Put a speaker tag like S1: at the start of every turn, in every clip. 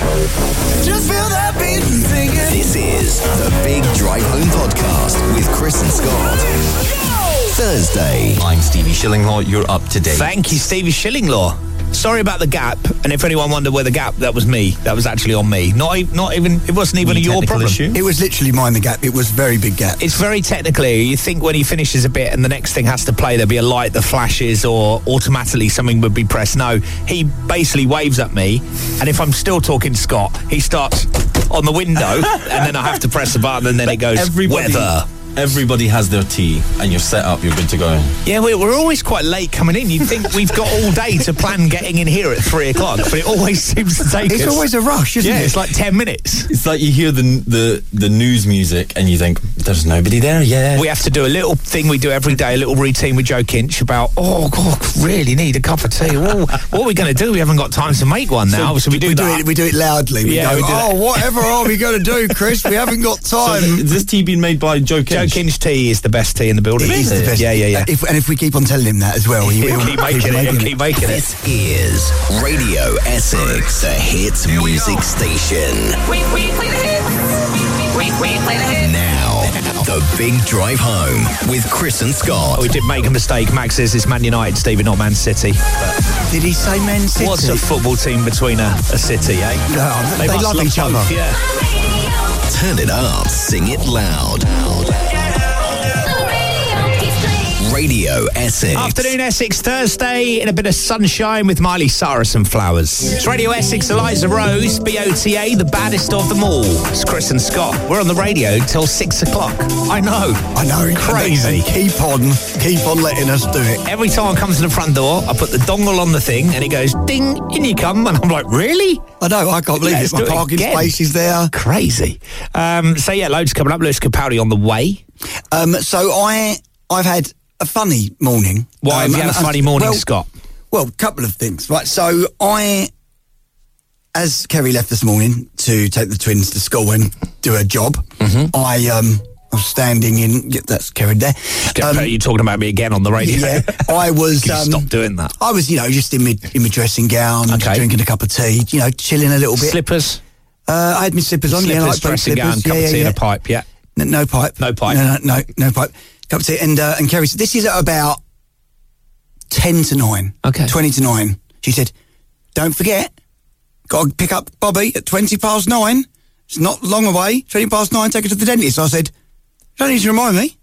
S1: Just feel that beat and sing it.
S2: This is the Big Drive Home Podcast with Chris and Scott. Thursday.
S3: I'm Stevie Shillinglaw. You're up to date.
S4: Thank you, Stevie Shillinglaw. Sorry about the gap, and if anyone wondered where the gap, that was me. That was actually on me. Not even. It wasn't even your problem.
S3: Issue?
S5: It was literally mine, the gap. It was very big gap.
S4: It's very technical. You think when he finishes a bit and the next thing has to play, there'll be a light that flashes or automatically something would be pressed. No, he basically waves at me, and if I'm still talking to Scott, he starts on the window, and then I have to press the button, and then it goes weather.
S3: Everybody has their tea, and you're set up, you're good to go.
S4: Yeah, we're always quite late coming in. You'd think we've got all day to plan getting in here at 3 o'clock, but it always seems to take us.
S5: It's always a rush, isn't it?
S4: Yeah, it's like 10 minutes.
S3: It's like you hear the news music, and you think, there's nobody there yet.
S4: We have to do a little thing we do every day, a little routine with Joe Kinch about, oh, God, really need a cup of tea. Oh, what are we going to do? We haven't got time to make one now, so we do that.
S5: We do it loudly. We go,
S4: we do that.
S5: Whatever are we going to do, Chris? We haven't got time.
S3: So is this tea being made by Joe Kinch?
S4: Joe Kinch tea is the best tea in the building.
S5: It is the best.
S4: Yeah.
S5: If we keep on telling him that as well, he'll
S4: keep making it.
S2: This is Radio Essex, the hits music station.
S1: We play the hits. We play the hits.
S2: Now, the Big Drive Home with Chris and Scott.
S4: We did make a mistake. Max says it's Man United, Stephen, not Man City.
S5: Did he say Man City?
S4: What's a football team between a city, eh?
S5: No, they
S4: must
S5: love each other.
S4: both, yeah.
S2: Turn it up, sing it loud. Radio Essex.
S4: Afternoon Essex, Thursday in a bit of sunshine with Miley Cyrus and flowers. It's Radio Essex, Eliza Rose, BOTA, the baddest of them all. It's Chris and Scott. We're on the radio till 6 o'clock. I know. Crazy.
S5: And keep on letting us do it.
S4: Every time I come to the front door, I put the dongle on the thing and it goes ding, in you come. And I'm like, really?
S5: I know, I can't believe it. My parking space is there.
S4: Crazy. Loads coming up. Lewis Capaldi on the way.
S5: So I've had a funny morning.
S4: Why have you had a funny morning, Scott?
S5: Well, a couple of things. Right, so as Kerry left this morning to take the twins to school and do her job, I was standing in... That's Kerry there.
S4: You're talking about me again on the radio.
S5: Yeah, I was...
S4: Can you stop doing that?
S5: I was, just in my dressing gown,
S4: okay,
S5: drinking a cup of tea, chilling a little bit.
S4: Slippers?
S5: I had my slippers on.
S4: Slippers, dressing gown, cup of tea and a pipe, yeah.
S5: No pipe.
S4: No pipe?
S5: No pipe. Cup of tea. And Kerry said, this is at about 10 to 9.
S4: Okay.
S5: 20 to 9. She said, don't forget, got to pick up Bobby at 20 past 9. It's not long away. 20 past 9, take her to the dentist. I said, you don't need to remind me.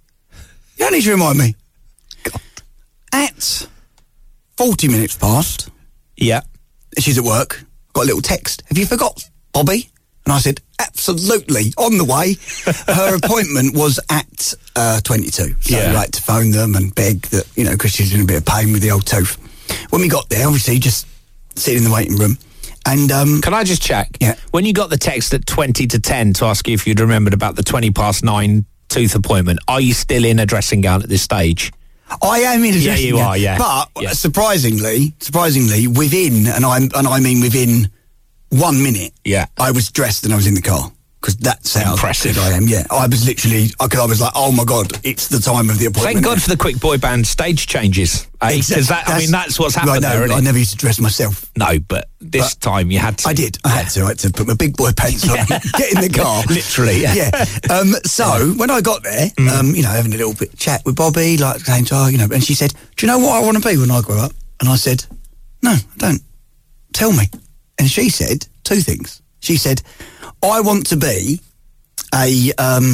S5: God. At 40 minutes past.
S4: Yeah.
S5: She's at work. Got a little text. Have you forgot, Bobby? And I said, absolutely, on the way. Her appointment was at 22. So I had to phone them and beg that, because she's in a bit of pain with the old tooth. When we got there, obviously, just sitting in the waiting room. And
S4: can I just check?
S5: Yeah.
S4: When you got the text at 20 to 10 to ask you if you'd remembered about the 20 past 9 tooth appointment, are you still in a dressing gown at this stage?
S5: I am in a dressing gown.
S4: Yeah, you are, yeah.
S5: But surprisingly, within, and I mean within 1 minute, I was dressed and I was in the car. Because that's how
S4: impressive
S5: I am, yeah. I was literally, I was like, oh my God, it's the time of the appointment.
S4: Thank God for the quick boy band stage changes. Because that's what's happened there, isn't it?
S5: I never used to dress myself.
S4: No, but this time you had to.
S5: I did. I had to put my big boy pants on, get in the car.
S4: Literally, yeah.
S5: So when I got there, having a little bit chat with Bobby, like saying to her, and she said, do you know what I want to be when I grow up? And I said, no, I don't. Tell me. And she said 2 things. She said, I want to be a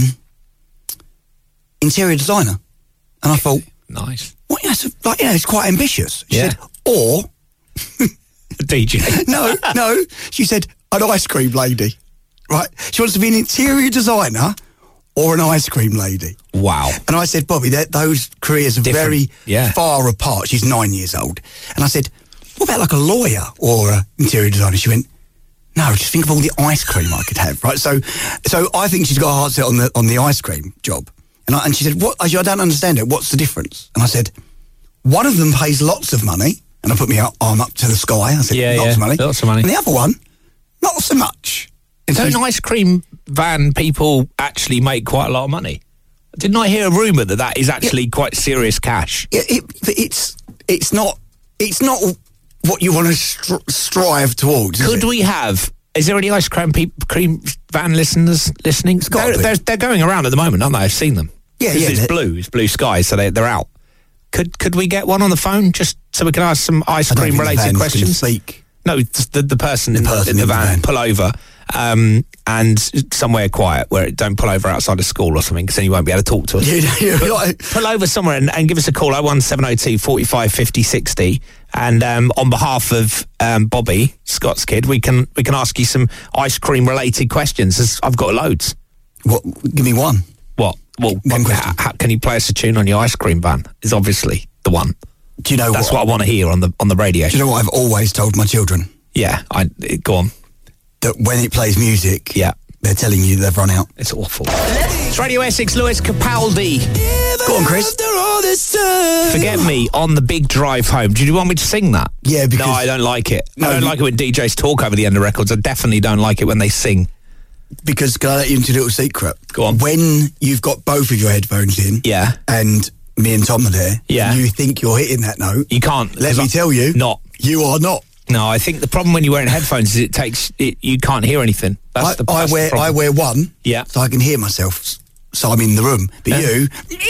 S5: interior designer. And I thought,
S4: nice.
S5: What? It's quite ambitious. She said, or
S4: a DJ.
S5: No. She said, an ice cream lady. Right? She wants to be an interior designer or an ice cream lady.
S4: Wow.
S5: And I said, Bobby, those careers are
S4: different,
S5: very far apart. She's 9 years old. And I said, what about like a lawyer or an interior designer? She went, no, just think of all the ice cream I could have, right? So I think she's got a heart set on the ice cream job. And she said, what? I don't understand it. What's the difference? And I said, one of them pays lots of money. And I put my arm up to the sky. I said, lots of money.
S4: Lots of money.
S5: And the other one, not so much.
S4: Don't ice cream van people actually make quite a lot of money? Didn't I hear a rumour that is actually quite serious cash?
S5: It's not what you want to strive towards.
S4: Could we have Is there any ice cream van listeners listening? They're going around at the moment, aren't they? I've seen them.
S5: Yeah,
S4: It's blue sky, so they're out. Could we get one on the phone just so we can ask some ice cream related questions?
S5: Speak.
S4: No, the person in the van pull over and somewhere quiet where it don't pull over outside of school or something, because then you won't be able to talk to us. Pull over somewhere and give us a call, 01702 45 50 60, and on behalf of Bobby, Scott's kid, we can ask you some ice cream related questions. I've got loads.
S5: What? Give me one.
S4: What? Well, how can you play us a tune on your ice cream van? Is obviously the one.
S5: Do you know
S4: that's what I want to hear on the radio?
S5: Do you know what I've always told my children?
S4: Yeah, go on.
S5: That when it plays music,
S4: yeah,
S5: they're telling you they've run out.
S4: It's awful. It's Radio Essex, Lewis Capaldi.
S5: Go on, Chris.
S4: Forget Me on the big drive home. Do you want me to sing that?
S5: Yeah, because...
S4: No, I don't like it.
S5: No,
S4: I don't like it when DJs talk over the end of records. I definitely don't like it when they sing.
S5: Because, can I let you into a little secret?
S4: Go on.
S5: When you've got both of your headphones in...
S4: Yeah.
S5: And me and Tom are there...
S4: Yeah.
S5: And you think you're hitting that note...
S4: You can't.
S5: Let me tell you...
S4: Not.
S5: You are not.
S4: No, I think the problem when you're wearing headphones is you can't hear anything.
S5: I wear one...
S4: Yeah.
S5: So I can hear myself. So I'm in the room. But you...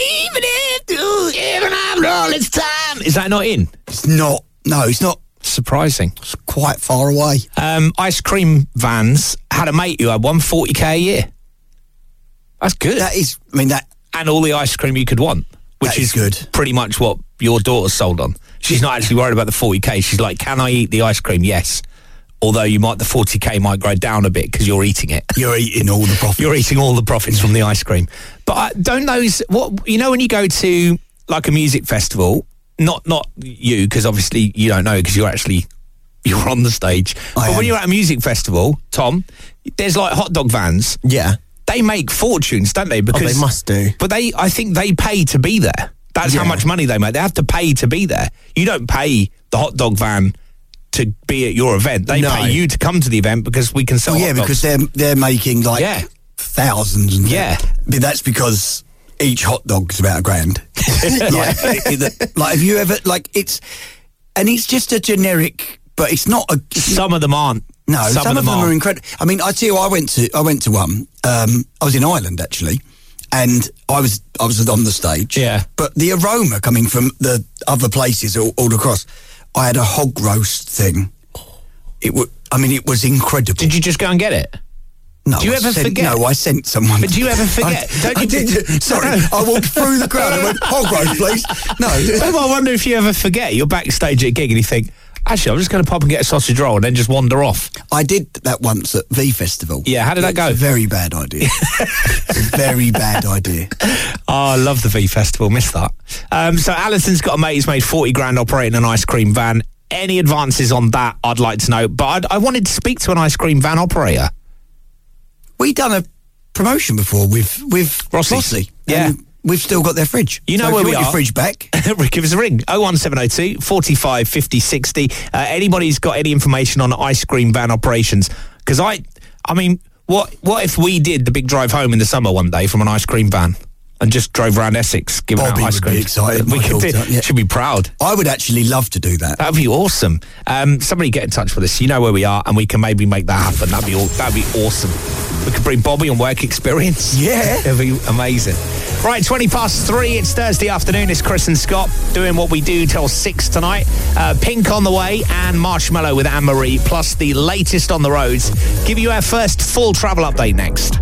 S4: Even after all this time... Is that not in?
S5: It's not. No, it's not.
S4: Surprising.
S5: It's quite far away.
S4: Ice cream vans had a mate who had 140k a year. That's good.
S5: That is, I mean, that...
S4: And all the ice cream you could want, which is
S5: good.
S4: Pretty much what your daughter's sold on. She's not actually worried about the 40k. She's like, can I eat the ice cream? Yes. Although the 40k might go down a bit because you're eating it.
S5: You're eating all the profits.
S4: You're eating all the profits from the ice cream. But don't those... when you go to like a music festival... Not you, because obviously you don't know because you're on the stage. But when you're at a music festival, Tom, there's like hot dog vans.
S3: Yeah.
S4: They make fortunes, don't they? Because
S3: they must do.
S4: But I think they pay to be there. That's how much money they make. They have to pay to be there. You don't pay the hot dog van to be at your event. They pay you to come to the event because we can sell hot dogs.
S5: Because they're making like thousands. And but that's because each hot dog's about $1,000. Like, have you ever, like, it's just a generic, but it's not a...
S4: Some of them aren't.
S5: No, some of them are incredible. I mean, I tell you, I went to one. I was in Ireland, actually, and I was on the stage.
S4: Yeah.
S5: But the aroma coming from the other places all across, I had a hog roast thing. It was incredible.
S4: Did you just go and get it?
S5: No,
S4: do you ever forget?
S5: No, I sent someone.
S4: But do you ever forget?
S5: I did. Sorry, I walked through the crowd and went, hog roast, please. No.
S4: I wonder if you ever forget. You're backstage at a gig and you think, actually, I'm just going to pop and get a sausage roll and then just wander off. I did that once at V Festival. Yeah, how did that go? Very bad idea. Very bad idea. Oh, I love the V Festival. Missed that. So Alison's got a mate who's made 40 grand operating an ice cream van. Any advances on that, I'd like to know. But I wanted to speak to an ice cream van operator. We done a promotion before with Rossi. Yeah. We've still got their fridge. You know where we are. Your fridge back. Give us a ring. 01702 45 50 60. Anybody's got any information on ice cream van operations? Because I mean, what if we did the big drive home in the summer one day from an ice cream van and just drove around Essex giving out ice cream? Be excited. We should be proud. I would actually love to do that. That'd be awesome. Somebody get in touch with us. You know where we are, and we can maybe make that happen. That'd be awesome. We could bring Bobby on work experience. Yeah. It'd be amazing. Right, 3:20. It's Thursday afternoon. It's Chris and Scott doing what we do till 6 tonight. Pink on the way and Marshmallow with Anne-Marie, plus the latest on the roads. Give you our first full travel update next.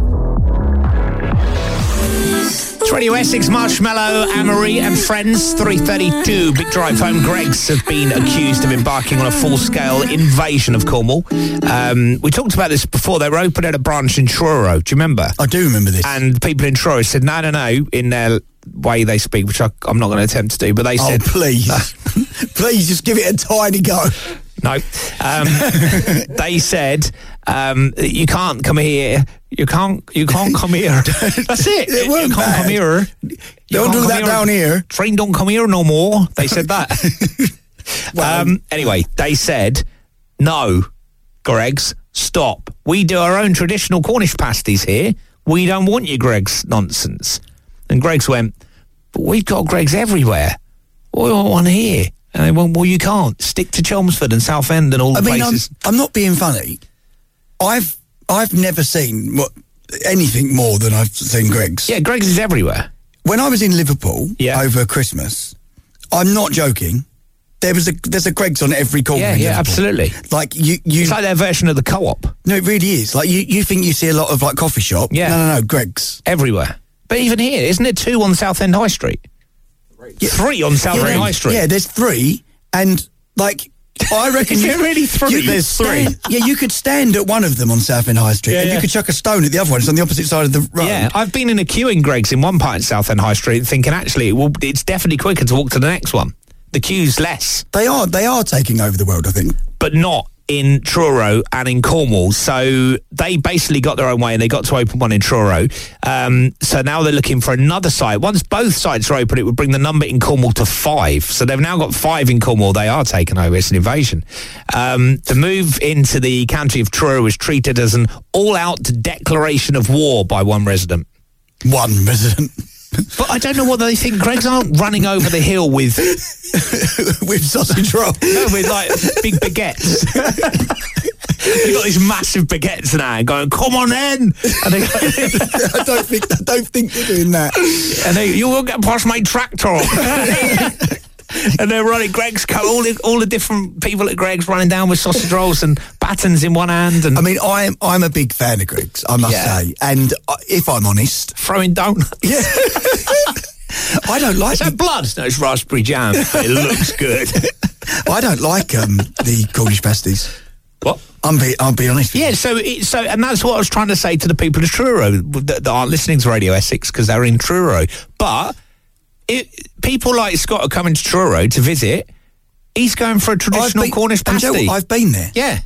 S4: It's Radio Essex, Marshmallow, Anne-Marie and friends. 3:32. Big drive home. Greggs have been accused of embarking on a full-scale invasion of Cornwall. We talked about this before. They were opening a branch in Truro. Do you remember? I do remember this. And people in Truro said, no, in their way they speak, which I'm not going to attempt to do, but they said... Oh, please. Please, just give it a tiny go. No. They said, you can't come here. You can't come here. That's it. It you can't come here. Don't do that down here. Train don't come here no more. They said that. Anyway, they said, no, Greggs, stop. We do our own traditional Cornish pasties here. We don't want your Greggs nonsense. And Greggs went, but we've got Greggs everywhere. We want one here. And they went, well, you can't. Stick to Chelmsford and Southend and all the places. I'm not being funny.
S5: I've never seen anything more than I've seen Greggs.
S4: Yeah, Greggs is everywhere.
S5: When I was in Liverpool
S4: Yeah.
S5: over Christmas, I'm not joking. There's a Greggs on every corner. in
S4: Yeah,
S5: Liverpool.
S4: absolutely.
S5: Like you.
S4: It's like their version of the Co-op.
S5: No, it really is. Like you think you see a lot of like coffee shop.
S4: Yeah.
S5: No, Greggs.
S4: Everywhere. But even here, isn't there 2 on Southend High Street? 3 on Southend High Street.
S5: Yeah, there's 3, and like I reckon.
S4: Is there really 3?
S5: There's
S4: stand,
S5: 3. Yeah, you could stand at one of them on Southend High Street, and
S4: yeah.
S5: you could chuck a stone at the other one. It's on the opposite side of the road.
S4: Yeah, I've been in a queue in Greggs in one part in Southend High Street thinking actually it's definitely quicker to walk to the next one. The queue's less.
S5: They are taking over the world, I think.
S4: But not in Truro and in Cornwall. So they basically got their own way and they got to open one in Truro. So now they're looking for another site. Once both sites are open, it would bring the number in Cornwall to 5. So they've now got 5 in Cornwall. They are taking over. It's an invasion. The move into the county of Truro was treated as an all-out declaration of war by one resident.
S5: One resident.
S4: But I don't know what they think. Greggs aren't running over the hill with
S5: with sausage roll.
S4: No, with like big baguettes. You've got these massive baguettes now going, come on then. And they go,
S5: I don't think they're doing that.
S4: And you will get past my tractor. And they're running Greggs, all the different people at Greggs running down with sausage rolls and batons in one hand. And
S5: I mean, I'm a big fan of Greggs, I must say. And if I'm honest,
S4: throwing donuts.
S5: Yeah. I don't like
S4: Is that blood? No, it's raspberry jam. But it looks good.
S5: I don't like the Cornish pasties.
S4: What?
S5: I'll be honest with you.
S4: Yeah, so and that's what I was trying to say to the people of Truro that aren't listening to Radio Essex because they're in Truro. But people like Scott are coming to Truro to visit. He's going for a traditional Cornish pasty.
S5: And Joe, I've been there.
S4: Yeah.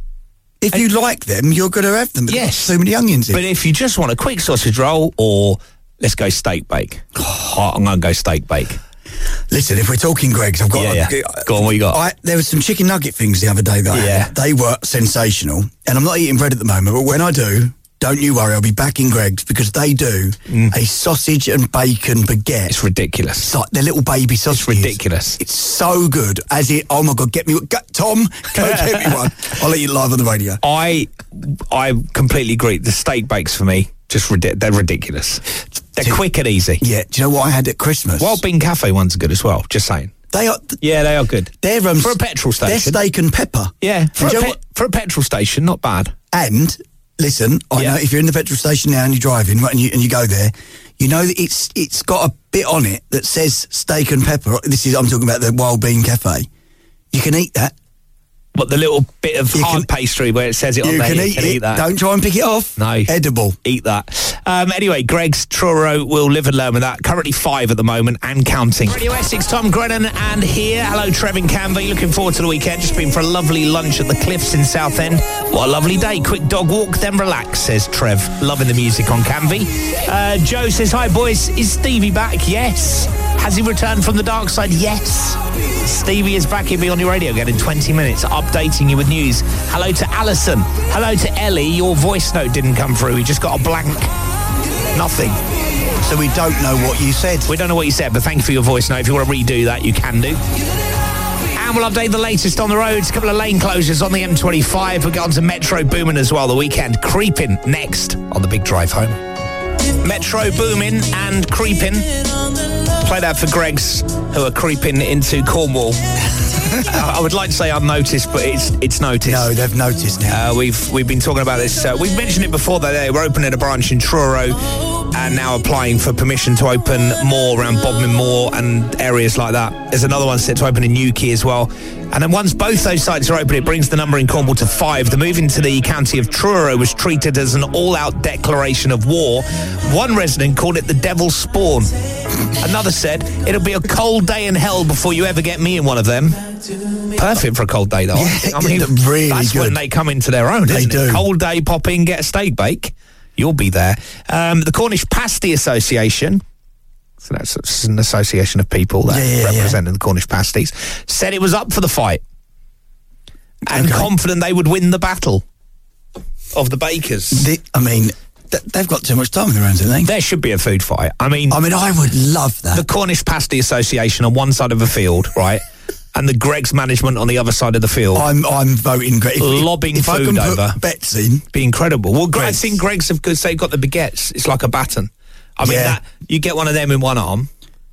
S5: If you like them, you're going to have them.
S4: Yes.
S5: So many onions in.
S4: But if you just want a quick sausage roll or let's go steak bake. I'm going to go steak bake.
S5: Listen, if we're talking Greggs, I've got...
S4: Go on, what you got?
S5: There were some chicken nugget things the other day that I had. They were sensational. And I'm not eating bread at the moment, but when I do, don't you worry, I'll be back in Greggs because they do a sausage and bacon baguette.
S4: It's ridiculous.
S5: It's like their little baby sausages.
S4: It's ridiculous.
S5: It's so good. Oh my God, get me... Tom, go get me one. I'll let you live on the radio.
S4: I completely agree. The steak bakes for me, they're ridiculous. They're quick and easy.
S5: Yeah, do you know what I had at Christmas?
S4: Wild Bean Cafe ones are good as well, just saying.
S5: They are...
S4: Yeah, they are good.
S5: They're...
S4: for a petrol station.
S5: They're steak and pepper.
S4: Yeah, for a petrol station, not bad.
S5: And... Listen, I know if you're in the petrol station now and you're driving, right, and you go there, you know that it's got a bit on it that says steak and pepper. I'm talking about the Wild Bean Cafe. You can eat that.
S4: But the little bit of hard pastry where it says it on there, you can eat that.
S5: Don't try and pick it off.
S4: No.
S5: Edible.
S4: Eat that. Anyway, Greggs, Truro will live and learn with that. Currently 5 at the moment and counting. Radio Essex, Tom Grennan and here. Hello, Trev in Canvey. Looking forward to the weekend. Just been for a lovely lunch at the Cliffs in Southend. What a lovely day. Quick dog walk, then relax, says Trev. Loving the music on Canvey. Joe says, hi, boys. Is Stevie back? Yes. Has he returned from the dark side? Yes. Stevie is back. He'll be on your radio again in 20 minutes, updating you with news. Hello to Alison. Hello to Ellie. Your voice note didn't come through. We just got a blank. Nothing.
S5: So we don't know what you said.
S4: We don't know what you said, but thank you for your voice note. If you want to redo that, you can do. And we'll update the latest on the roads. A couple of lane closures on the M25. We'll get on to Metro Boomin as well. The weekend creeping next on the big drive home. Metro Boomin and creeping. Play that for Greggs, who are creeping into Cornwall. I would like to say unnoticed, but it's noticed.
S5: No, they've noticed now.
S4: We've been talking about this. We've mentioned it before that they were opening a branch in Truro and now applying for permission to open more around Bodmin Moor and areas like that. There's another one set to open in Newquay as well. And then once both those sites are open, it brings the number in Cornwall to 5. The move into the county of Truro was treated as an all-out declaration of war. One resident called it the devil's spawn. Another said, it'll be a cold day in hell before you ever get me in one of them. Perfect for a cold day, though.
S5: Yeah,
S4: I mean,
S5: really
S4: that's
S5: good.
S4: when they come into their own, isn't it? Cold day, pop in, get a steak bake. You'll be there. The Cornish Pasty Association, so that's an association of people that represent the Cornish pasties, said it was up for the fight and confident they would win the battle of the bakers.
S5: They've got too much time in their hands, haven't they?
S4: There should be a food fight. I mean,
S5: I would love that.
S4: The Cornish Pasty Association on one side of a field, right? and the Greggs management on the other side of the field.
S5: I'm voting Greg.
S4: Lobbing
S5: if I
S4: food
S5: can put
S4: over.
S5: bets in.
S4: Be incredible. Well, I
S5: Greggs.
S4: think Greggs have, because they've got the baguettes. It's like a baton. I mean,
S5: Yeah.
S4: that you get one of them in one arm,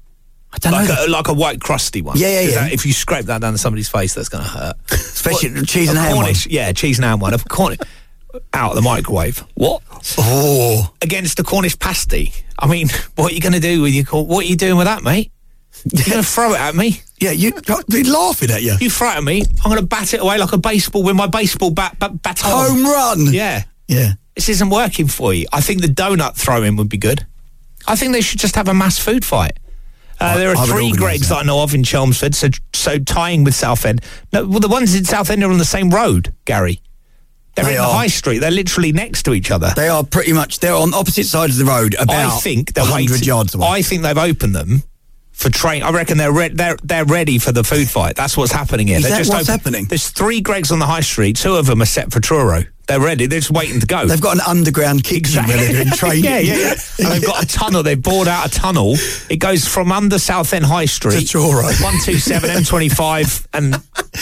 S5: I don't know.
S4: like a white crusty one.
S5: Yeah.
S4: 'Cause if you scrape that down somebody's face, that's going to hurt.
S5: Especially
S4: What-
S5: the cheese and
S4: a
S5: ham
S4: Cornish, yeah, cheese and ham one. A Cornish out of the microwave. What?
S5: Oh.
S4: Against a Cornish pasty. I mean, what are you going to do with what are you doing with that, mate? You're going to throw it at me?
S5: Yeah, they're laughing at you.
S4: You throw it at me, I'm going to bat it away like a baseball with my baseball baton.
S5: Home run.
S4: Yeah.
S5: Yeah.
S4: This isn't working for you. I think the donut throwing would be good. I think they should just have a mass food fight. There
S5: I
S4: are
S5: would
S4: 3
S5: organise
S4: Greggs
S5: that.
S4: that I know of in Chelmsford, so tying with Southend. No, well, the ones in Southend are on the same road, Gary. They're
S5: They
S4: in the
S5: are.
S4: high street. They're literally next to each other.
S5: They are pretty much, they're on opposite sides of the road, about
S4: I think they're
S5: 100
S4: waiting-
S5: yards away.
S4: I think they've opened them for train. I reckon they're ready for the food fight. That's what's happening here.
S5: Is
S4: They're
S5: that
S4: just
S5: what's happening?
S4: There's 3 Greggs on the high street. 2 of them are set for Truro. They're ready. They're just waiting to go.
S5: They've got an underground kitchen where they're doing training.
S4: yeah. And they've got a tunnel. They've bored out a tunnel. It goes from under Southend High Street.
S5: To Truro.
S4: 127, M25 and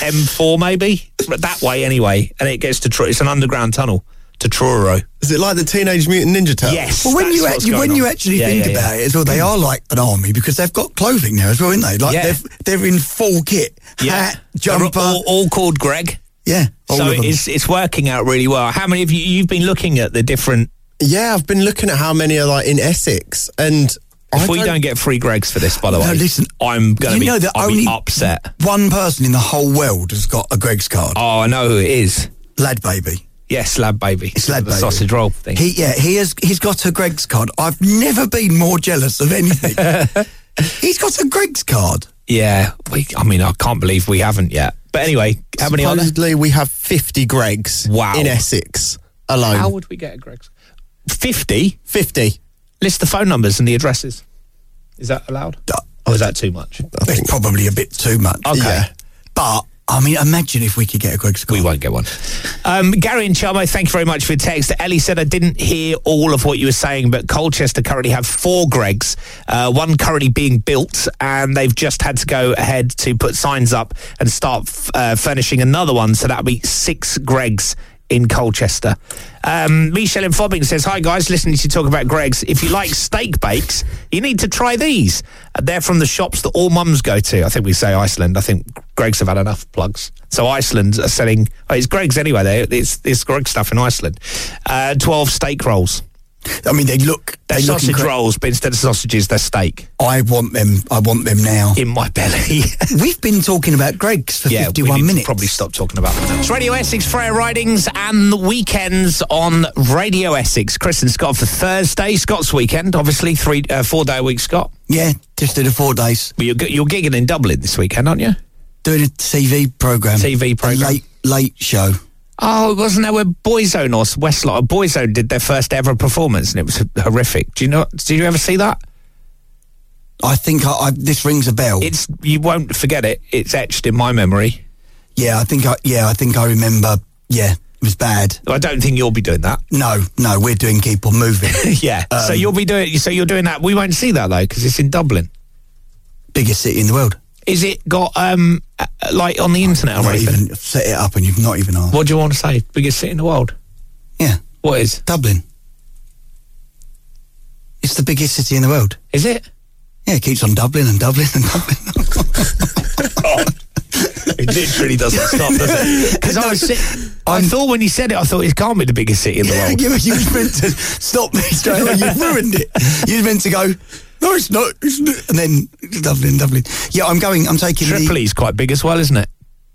S4: M4 maybe. But that way anyway. And it gets to Truro. It's an underground tunnel to Truro.
S6: Is it like the Teenage Mutant Ninja Turtles?
S4: Yes.
S5: Well, when
S4: that's
S5: you
S4: what's
S5: actually
S4: going on.
S5: actually
S4: Yeah,
S5: think
S4: yeah,
S5: about
S4: yeah.
S5: it as well, they are like an army because they've got clothing now as well, aren't they? Like
S4: Yeah.
S5: they're in full kit, hat, jumper.
S4: They're all called Greg.
S5: Yeah, all
S4: So
S5: of them.
S4: it's working out really well. How many of you've been looking at the different?
S6: Yeah, I've been looking at how many are like in Essex, and
S4: If we don't get 3 Gregs for this, by the way,
S5: No, listen,
S4: I'm going to
S5: you know that
S4: I'll
S5: only
S4: be upset.
S5: one person in the whole world has got a Greg's card.
S4: Oh, I know who it is.
S5: Lad Baby.
S4: Yes, Lad Baby.
S5: It's Lad
S4: the
S5: Baby.
S4: sausage roll thing.
S5: He's got a Greg's card. I've never been more jealous of anything. He's got a Greg's card.
S4: Yeah, I can't believe we haven't yet. But anyway, how many are there?
S6: Supposedly we have 50 Gregs
S4: Wow.
S6: in Essex alone.
S4: How would we get a Greg's? 50?
S6: 50.
S4: List the phone numbers and the addresses. Is that allowed? Or is that too much?
S5: It's probably a bit too much.
S4: Okay.
S6: Yeah.
S5: But, I mean, imagine if we could get a Greg's card.
S4: We won't get one. Gary and Chalmo, thank you very much for your text. Ellie said, I didn't hear all of what you were saying, but Colchester currently have 4 Gregs, one currently being built, and they've just had to go ahead to put signs up and start furnishing another one, so that'll be 6 Gregs in Colchester. Michelle in Fobbing says, hi guys, listening to you talk about Greggs. If you like steak bakes, you need to try these. They're from the shops that all mums go to. I think we say Iceland. I think Greggs have had enough plugs. So Iceland are selling, it's Greggs anyway. It's Greggs stuff in Iceland. 12 steak rolls.
S5: I mean, they look
S4: Sausage
S5: incredible.
S4: rolls, but instead of sausages, they're steak.
S5: I want them now.
S4: In my belly.
S5: We've been talking about Greg's for
S4: we
S5: 51
S4: need to
S5: minutes.
S4: probably stop talking about them. It's Radio Essex, Freya Ridings, and the weekends on Radio Essex. Chris and Scott for Thursday. Scott's weekend, obviously, 4-day a week, Scott.
S5: Yeah, just did 4 days.
S4: But you're gigging in Dublin this weekend, aren't you?
S5: Doing a TV programme.
S4: TV programme.
S5: A late show.
S4: Oh, wasn't that where Boyzone or Westlight or Boyzone did their first ever performance, and it was horrific? Did you ever see that?
S5: I think this rings a bell.
S4: You won't forget it. It's etched in my memory.
S5: Yeah, I think I remember. Yeah, it was bad.
S4: I don't think you'll be doing that.
S5: No, we're doing Keep On Moving.
S4: Yeah. So you're doing that. We won't see that though because it's in Dublin.
S5: Biggest city in the world.
S4: Is it got like on the internet or
S5: Not
S4: anything?
S5: even set it up and you've not even asked.
S4: What do you want to say? Biggest city in the world?
S5: Yeah,
S4: What is?
S5: Dublin. It's the biggest city in the world.
S4: Is it?
S5: Yeah, it keeps on Dublin and Dublin and Dublin.
S4: It literally doesn't stop, does it? Because I thought when you said it, I thought it can't be the biggest city in the world.
S5: you was meant to stop me straight away. You ruined it. You was meant to go, no, it's not. And then Dublin. Yeah, I'm taking
S4: Tripoli's quite big as well, isn't it?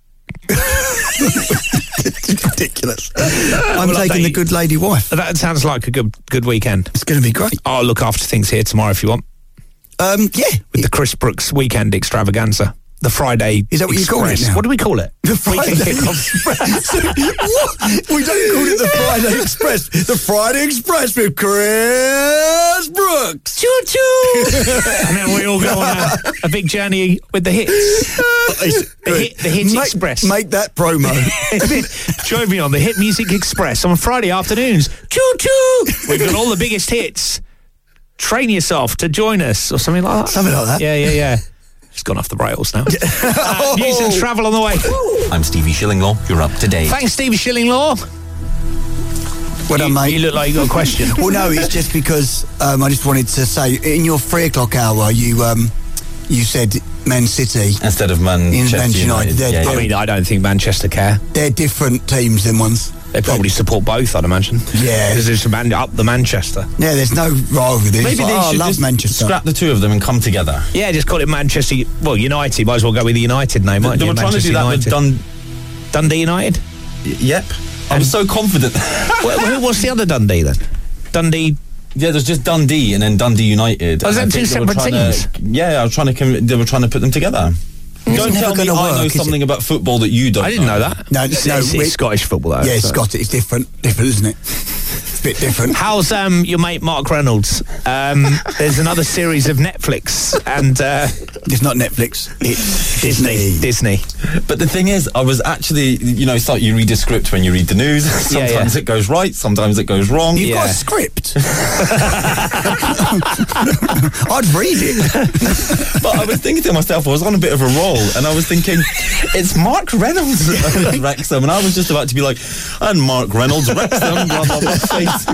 S5: It's ridiculous. I'm
S4: Well,
S5: taking the good lady wife.
S4: That sounds like a good weekend.
S5: It's going to be great.
S4: I'll look after things here tomorrow if you want.
S5: Yeah.
S4: With the Chris Brooks weekend extravaganza. The Friday
S5: Is that what you call it
S4: Express.
S5: now?
S4: What do we call it?
S5: The Friday
S4: Weekend kickoff.
S5: Express. What? We don't call it the Friday Express. The Friday Express with Chris Brooks.
S4: Choo-choo! And then we all go on a big journey with the hits. The Hits Express.
S5: Make that promo.
S4: Join me on the Hit Music Express on Friday afternoons. Choo-choo! We've got all the biggest hits. Train yourself to join us or something like that.
S5: Something like that.
S4: Yeah. It's gone off the rails now. News and travel on the way.
S3: I'm Stevie Shillinglaw. You're up to date.
S4: Thanks, Stevie Shillinglaw.
S5: Well done, mate.
S4: You look like you got a question.
S5: Well, no, it's just because I just wanted to say, in your 3 o'clock hour, you said Man City
S3: Instead of Manchester United.
S5: They're-
S4: I mean, I don't think Manchester care.
S5: They're different teams than ones.
S4: They probably support both, I'd imagine.
S5: Yeah.
S4: Because it's up the Manchester.
S5: Yeah, there's no rivalry. It's
S3: Maybe
S5: like,
S3: they
S5: I
S3: should
S5: love
S3: just
S5: Manchester.
S3: scrap the two of them and come together.
S4: Yeah, just call it Manchester. Well, United. Might as well go with the United name, mightn't
S3: They
S4: you?
S3: were trying to do
S4: Manchester
S3: that
S4: United.
S3: with
S4: Dundee United?
S3: Yep. I was so confident.
S4: What's the other Dundee then? Dundee.
S3: Yeah, there's just Dundee and then Dundee United.
S4: Oh, is
S3: And
S4: that
S3: I
S4: two
S3: think they were
S4: separate
S3: trying
S4: teams?
S3: Yeah, they were trying to put them together. Don't
S5: never
S3: tell me
S5: gonna
S3: I know
S5: work, is
S3: something about football that you don't.
S4: I didn't know that.
S5: No,
S4: it's
S5: we-
S4: Scottish football, though.
S5: Yeah,
S4: so.
S5: Scott, it's different, isn't it? It's a bit different.
S4: How's your mate Mark Reynolds? There's another series of Netflix and
S5: It's not Netflix. It's
S4: Disney.
S3: But the thing is, I was actually, it's like you read a script when you read the news. Sometimes it goes right, sometimes it goes wrong.
S5: You've got
S4: Yeah.
S5: a script. I'd read it.
S3: But I was thinking to myself, I was on a bit of a roll, and I was thinking, it's Mark Reynolds at Wrexham, and I was just about to be like, and Mark Reynolds, Wrexham, blah, blah, blah, face.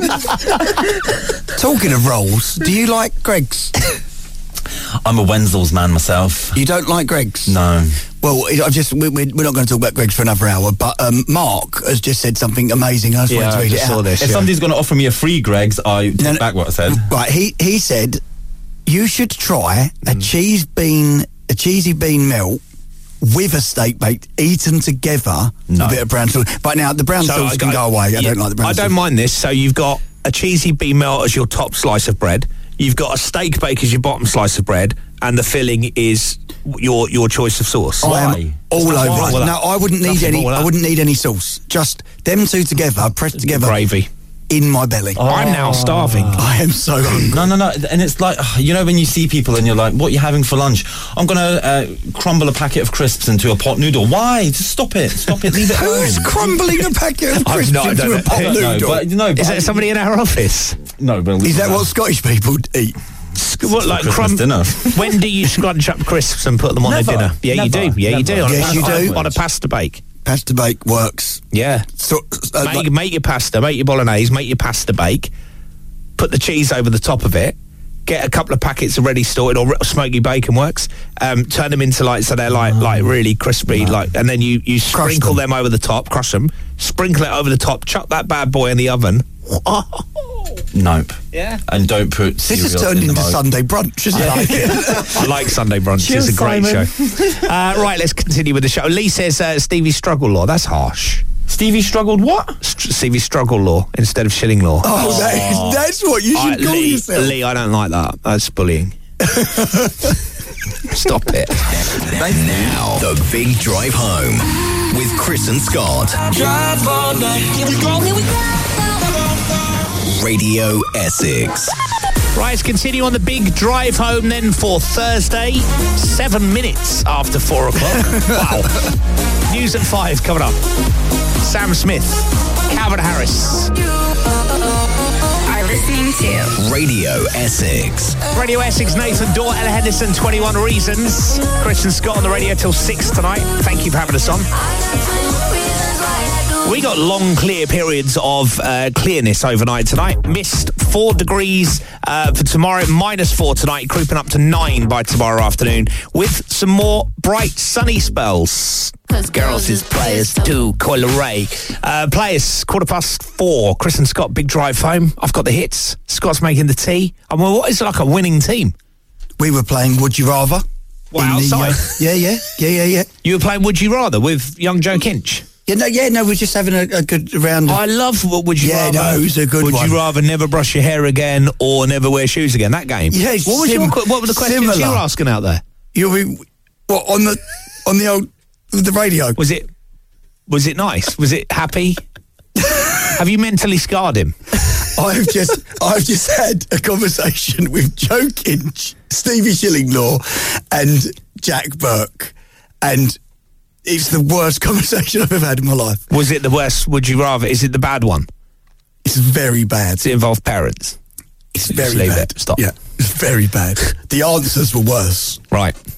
S5: Talking of roles, do you like Greggs?
S3: I'm a Wenzel's man myself.
S5: You don't like Greggs?
S3: No.
S5: Well, we're not going to talk about Greggs for another hour, but Mark has just said something amazing. I just wanted to read it out.
S3: If somebody's going to offer me a free Greggs, I take back what I said.
S5: Right, he said you should try a cheesy bean melt with a steak bake eaten together with a bit of brown sauce. But now the brown sauce can go away. I don't like the brown sauce.
S4: I don't mind this. So you've got a cheesy bean melt as your top slice of bread. You've got a steak bake as your bottom slice of bread, and the filling is your choice of sauce.
S5: I am all over it. No, I wouldn't need any. I wouldn't need any sauce. Just them two together, pressed together,
S4: gravy
S5: in my belly.
S4: I'm now starving.
S5: I am so hungry.
S3: No. And it's like, when you see people and you're like, what are you having for lunch? I'm going to crumble a packet of crisps into a pot noodle. Why? Just stop it. Leave it alone.
S5: Who's crumbling a packet of crisps into a pot noodle?
S4: Is that somebody in our office?
S3: No, but
S5: is that what Scottish people eat?
S4: What, like
S3: Christmas dinner?
S4: When do you scrunch up crisps and put them on
S3: Never.
S4: their dinner? Yeah,
S3: Never.
S4: you do. Yeah, you do.
S5: Yes, you do.
S4: On a pasta bake.
S5: Pasta bake works.
S4: Yeah.
S5: So,
S4: Make your pasta, make your bolognese, make your pasta bake, put the cheese over the top of it, get a couple of packets of ready sorted, or smoky bacon works, turn them into so they're like really crispy, and then you sprinkle them over the top, crush them, sprinkle it over the top, chuck that bad boy in the oven.
S3: Nope.
S4: Yeah.
S3: And don't put
S5: this has
S3: cereal
S5: turned
S3: in the
S5: into
S3: mug.
S5: Sunday brunch, isn't it?
S4: I like Sunday brunch.
S3: Cheers,
S4: It's a great
S3: Simon.
S4: show. Right, let's continue with the show. Lee says Stevie Struggle Law. That's harsh.
S3: Stevie struggled what?
S4: Stevie Struggle Law instead of Shilling Law.
S5: Oh, that's what you should call yourself.
S4: Lee, I don't like that. That's bullying. Stop it.
S2: Now, the Big Drive Home with Chris and Scott.
S1: Drive all night. Here we go.
S2: Radio Essex.
S4: Right, let's continue on the big drive home then for Thursday, 7 minutes after 4 o'clock. Wow. News at 5 coming up. Sam Smith, Calvin Harris.
S7: Are listening to
S2: Radio Essex.
S4: Radio Essex, Nathan Dorr, Ella Henderson, 21 Reasons. Chris and Scott on the radio till 6 tonight. Thank you for having us on. We got long, clear periods of clearness overnight tonight. Mist 4 degrees for tomorrow, -4 tonight, creeping up to 9 by tomorrow afternoon, with some more bright, sunny spells. Girls is players too, Coil Ray. Players, 4:15. Chris and Scott, big drive home. I've got the hits. Scott's making the tea. I mean, what is like a winning team?
S5: We were playing Would You Rather.
S4: Well,
S5: in the,
S4: outside?
S5: Yeah.
S4: You were playing Would You Rather with young Joe Kinch.
S5: No, we're just having a good round.
S4: I love what Would You Rather.
S5: Yeah, no, it was a good
S4: Would
S5: one.
S4: you rather never brush your hair again or never wear shoes again? That game.
S5: Yeah, it's
S4: what were the questions
S5: similar.
S4: you were asking out there?
S5: On the old the radio?
S4: Was it nice? Was it happy? Have you mentally scarred him?
S5: I've just had a conversation with Joe Kinch, Stevie Shillinglaw, and Jack Burke, and it's the worst conversation I've ever had in my life.
S4: Was it the worst? Would you rather? Is it the bad one?
S5: It's very bad.
S4: Does it involve parents?
S5: It's
S4: Just
S5: very
S4: leave
S5: bad.
S4: it. Stop.
S5: Yeah, it's very bad. The answers were worse.
S4: Right.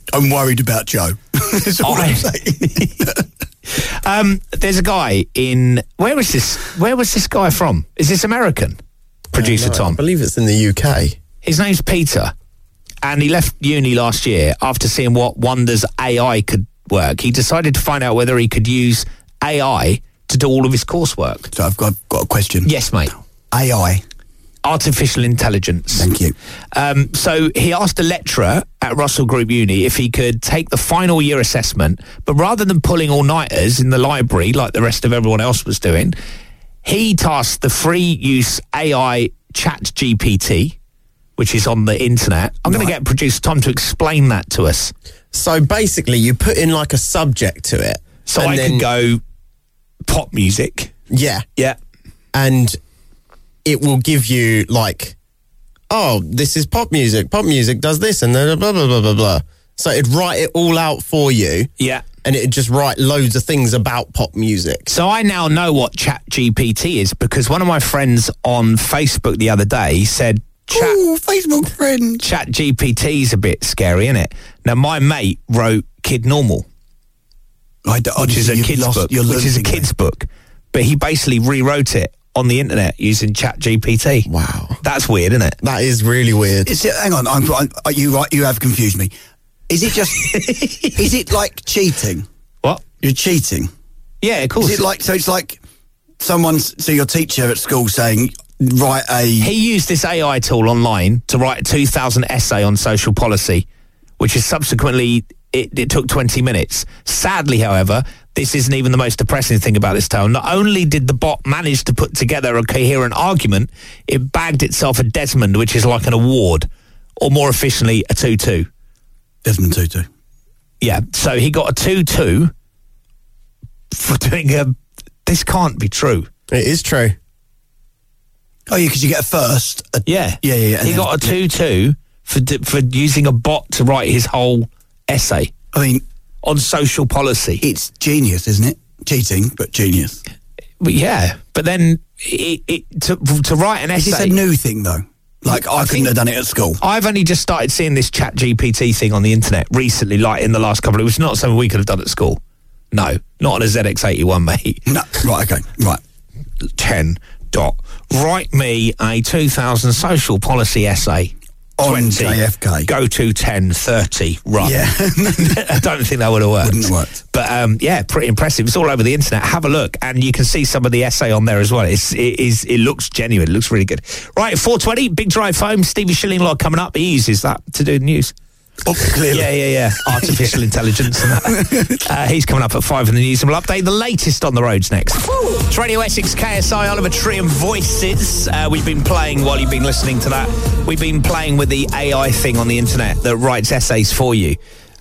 S5: I'm worried about Joe. That's all I'm saying.
S4: There's a guy in... Where was this guy from? Is this American? Producer
S6: No,
S4: Tom.
S6: I believe it's in the UK.
S4: His name's Peter, and he left uni last year after seeing what wonders AI could work. He decided to find out whether he could use AI to do all of his coursework.
S5: So I've got a question.
S4: Yes, mate.
S5: AI.
S4: Artificial intelligence.
S5: Thank you.
S4: So he asked a lecturer at Russell Group Uni if he could take the final year assessment, but rather than pulling all-nighters in the library like the rest of everyone else was doing, he tasked the free-use AI ChatGPT, which is on the internet. I'm going to get producer Tom to explain that to us.
S6: So basically, you put in like a subject to it.
S4: So
S6: and
S4: I
S6: then,
S4: can go pop music.
S6: Yeah.
S4: Yeah.
S6: And it will give you like, oh, this is pop music. Pop music does this and then blah, blah, blah, blah, blah. So it'd write it all out for you.
S4: Yeah.
S6: And it'd just write loads of things about pop music.
S4: So I now know what ChatGPT is because one of my friends on Facebook the other day said,
S5: Ooh, Facebook friend.
S4: ChatGPT's a bit scary, isn't it? Now, my mate wrote Kid Normal, which is a kid's book, but he basically rewrote it on the internet using ChatGPT.
S6: Wow.
S4: That's weird, isn't it?
S6: That is really weird.
S5: Hang on, you have confused me. Is it just, is it like cheating?
S4: What?
S5: You're cheating.
S4: Yeah, of course.
S5: Is it like, so it's like so your teacher at school saying, write a...
S4: He used this AI tool online to write a 2,000 essay on social policy, which is subsequently, it took 20 minutes. Sadly, however, this isn't even the most depressing thing about this tale. Not only did the bot manage to put together a coherent argument, it bagged itself a Desmond, which is like an award, or more efficiently, a 2-2.
S5: Desmond Tutu.
S4: Yeah, so he got a 2-2 for doing this can't be true.
S6: It is true.
S5: Oh, yeah, because you get a first.
S4: Yeah.
S5: Yeah.
S4: He got a 2-2 for using a bot to write his whole essay.
S5: I mean...
S4: on social policy.
S5: It's genius, isn't it? Cheating, but genius.
S4: But yeah, but then to write an essay...
S5: Is this a new thing, though? Like, I couldn't have done it at school.
S4: I've only just started seeing this ChatGPT thing on the internet recently, like in the last couple of... It was not something we could have done at school. No, not on a ZX81, mate.
S5: No, right, okay, right.
S4: 10. Write me a 2000 social policy essay.
S5: On
S4: 20.
S5: JFK.
S4: Go to 10:30. Run.
S5: Yeah.
S4: I don't think that would have worked.
S5: Wouldn't have worked.
S4: But yeah, pretty impressive. It's all over the internet. Have a look, and you can see some of the essay on there as well. It looks genuine. It looks really good. Right, 4:20. Big Drive Home. Stevie Shillinglaw coming up. He uses that to do the news.
S5: Oh, clearly.
S4: Yeah. Artificial intelligence and that. He's coming up at 5 in the news, and we'll update the latest on the roads next. It's Radio Essex, KSI, Oliver Tree and Voices. We've been playing, while you've been listening to that, we've been playing with the AI thing on the internet that writes essays for you.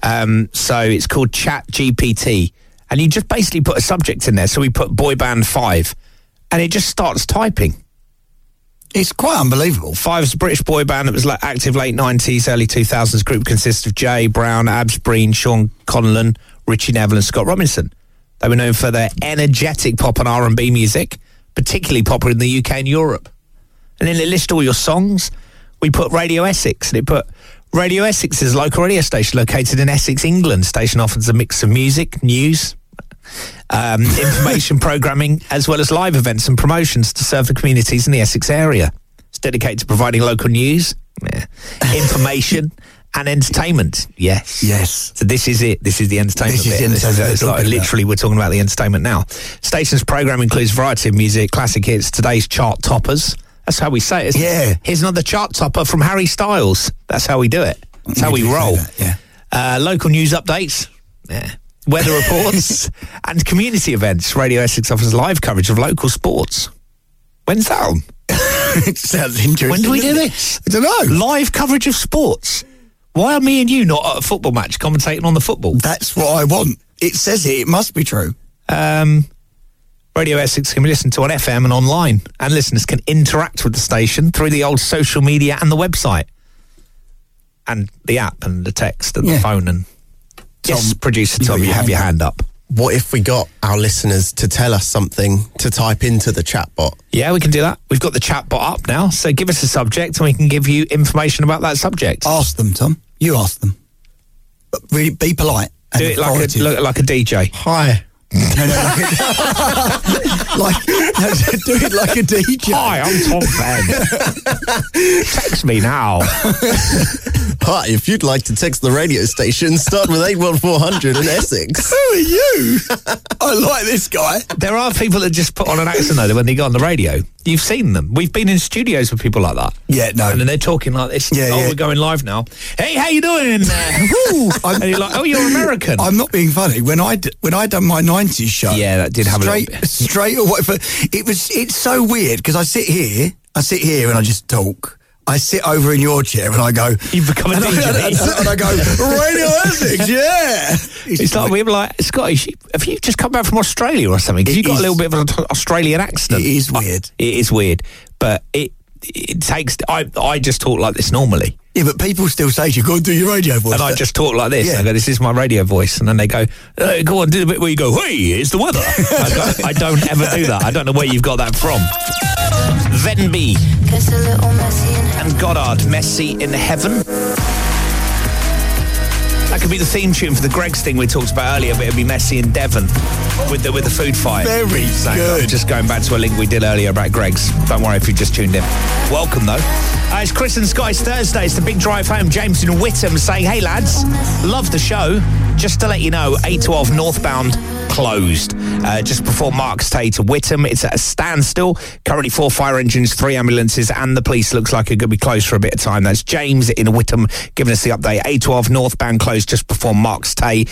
S4: So it's called ChatGPT, and you just basically put a subject in there. So we put Boy Band 5, and it just starts typing.
S5: It's quite unbelievable.
S4: Five's a British boy band that was active late 90s, early 2000s. Group consists of Jay Brown, Abs Breen, Sean Conlon, Richie Neville and Scott Robinson. They were known for their energetic pop and R&B music, particularly popular in the UK and Europe. And then it lists all your songs. We put Radio Essex, and it put Radio Essex is a local radio station located in Essex, England. Station offers a mix of music, news, information programming, as well as live events and promotions to serve the communities in the Essex area. It's dedicated to providing local news, information and entertainment. Yes. So this is it. This is the entertainment bit. It's like literally we're talking about the entertainment now. Station's programme includes a variety of music, classic hits, today's chart toppers. That's how we say it.
S5: Yeah.
S4: Here's another chart topper from Harry Styles. That's how we do it. That's how we roll. Local news updates. Yeah. Weather reports and community events. Radio Essex offers live coverage of local sports. When's that on?
S5: It sounds interesting.
S4: When do we do this?
S5: I don't know.
S4: Live coverage of sports. Why are me and you not at a football match commentating on the football?
S5: That's what I want. It says it. It must be true.
S4: Radio Essex can be listened to on FM and online, and listeners can interact with the station through the old social media and the website, and the app and the text and the phone. And yes, producer Tom, you have your hand up.
S6: What if we got our listeners to tell us something to type into the chatbot?
S4: Yeah, we can do that. We've got the chatbot up now, so give us a subject and we can give you information about that subject.
S5: Ask them, Tom. You ask them. Really, be polite. And
S4: Do it like a DJ.
S6: Hi.
S5: No, do it like a DJ.
S4: Hi, I'm Tom Fenn. Text me now.
S6: Hi, if you'd like to text the radio station, start with 81400 in Essex.
S5: Who are you? I like this guy.
S4: There are people that just put on an accent though when they go on the radio. You've seen them. We've been in studios with people like that.
S5: Yeah, no.
S4: And then they're talking like this.
S5: Yeah, yeah.
S4: We're going live now. Hey, how you doing? Woo. And you're like, oh, you're American.
S5: I'm not being funny. When I done my 90s show.
S4: Yeah, that did have a little bit.
S5: Straight away. It's so weird because I sit here and I just talk. I sit over in your chair and I go...
S4: You've become a DJ.
S5: And I go, Radio Essex, yeah.
S4: It's like, we were like, Scottish, have you just come back from Australia or something? Because you've got a little bit of an Australian accent.
S5: It is weird.
S4: It is weird. But it takes... I just talk like this normally.
S5: Yeah, but people still say you've got to do your radio voice.
S4: And I just talk like this.
S5: Yeah.
S4: I go, this is my radio voice. And then they go, go on, do the bit where you go, hey, it's the weather. I don't ever do that. I don't know where you've got that from. Venby and Goddard, Messy in Heaven. That could be the theme tune for the Greggs thing we talked about earlier, but it'd be Messy in Devon with the food fight.
S5: Very good.
S4: Just going back to a link we did earlier about Greggs. Don't worry if you just tuned in. Welcome, though. It's Chris and Scott. It's Thursday. It's the big drive home. James in Whittam saying, hey, lads, love the show. Just to let you know, 812 northbound closed just before Marks Tay to Whittam. It's at a standstill. Currently 4 fire engines, 3 ambulances, and the police looks like it could be closed for a bit of time. That's James in Whittam giving us the update. 812 northbound closed just before Marks Tay.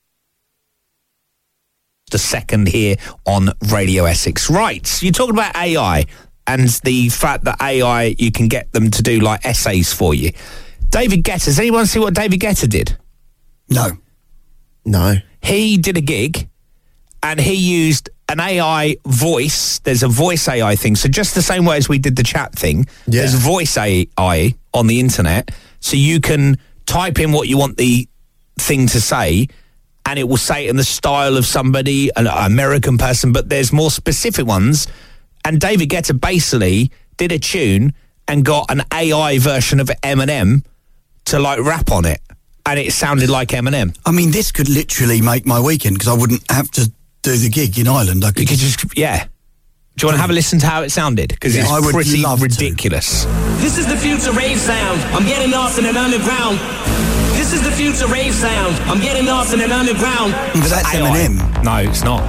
S4: The second here on Radio Essex. Right, you're talking about AI and the fact that AI, you can get them to do like essays for you. David Guetta, does anyone see what David Guetta did?
S6: No.
S4: He did a gig and he used an AI voice. There's a voice AI thing. So just the same way as we did the chat thing, there's voice AI on the internet. So you can type in what you want the thing to say and it will say it in the style of somebody, an American person, but there's more specific ones. And David Guetta basically did a tune and got an AI version of Eminem to like rap on it. And it sounded like Eminem.
S5: I mean, this could literally make my weekend because I wouldn't have to do the gig in Ireland. I could
S4: just, yeah. Do you want to have a listen to how it sounded? Because it's pretty ridiculous.
S1: This is the future rave sound. I'm getting lost in an underground. This is the future rave sound. I'm getting lost in an underground.
S5: But that's Eminem.
S4: No, it's not.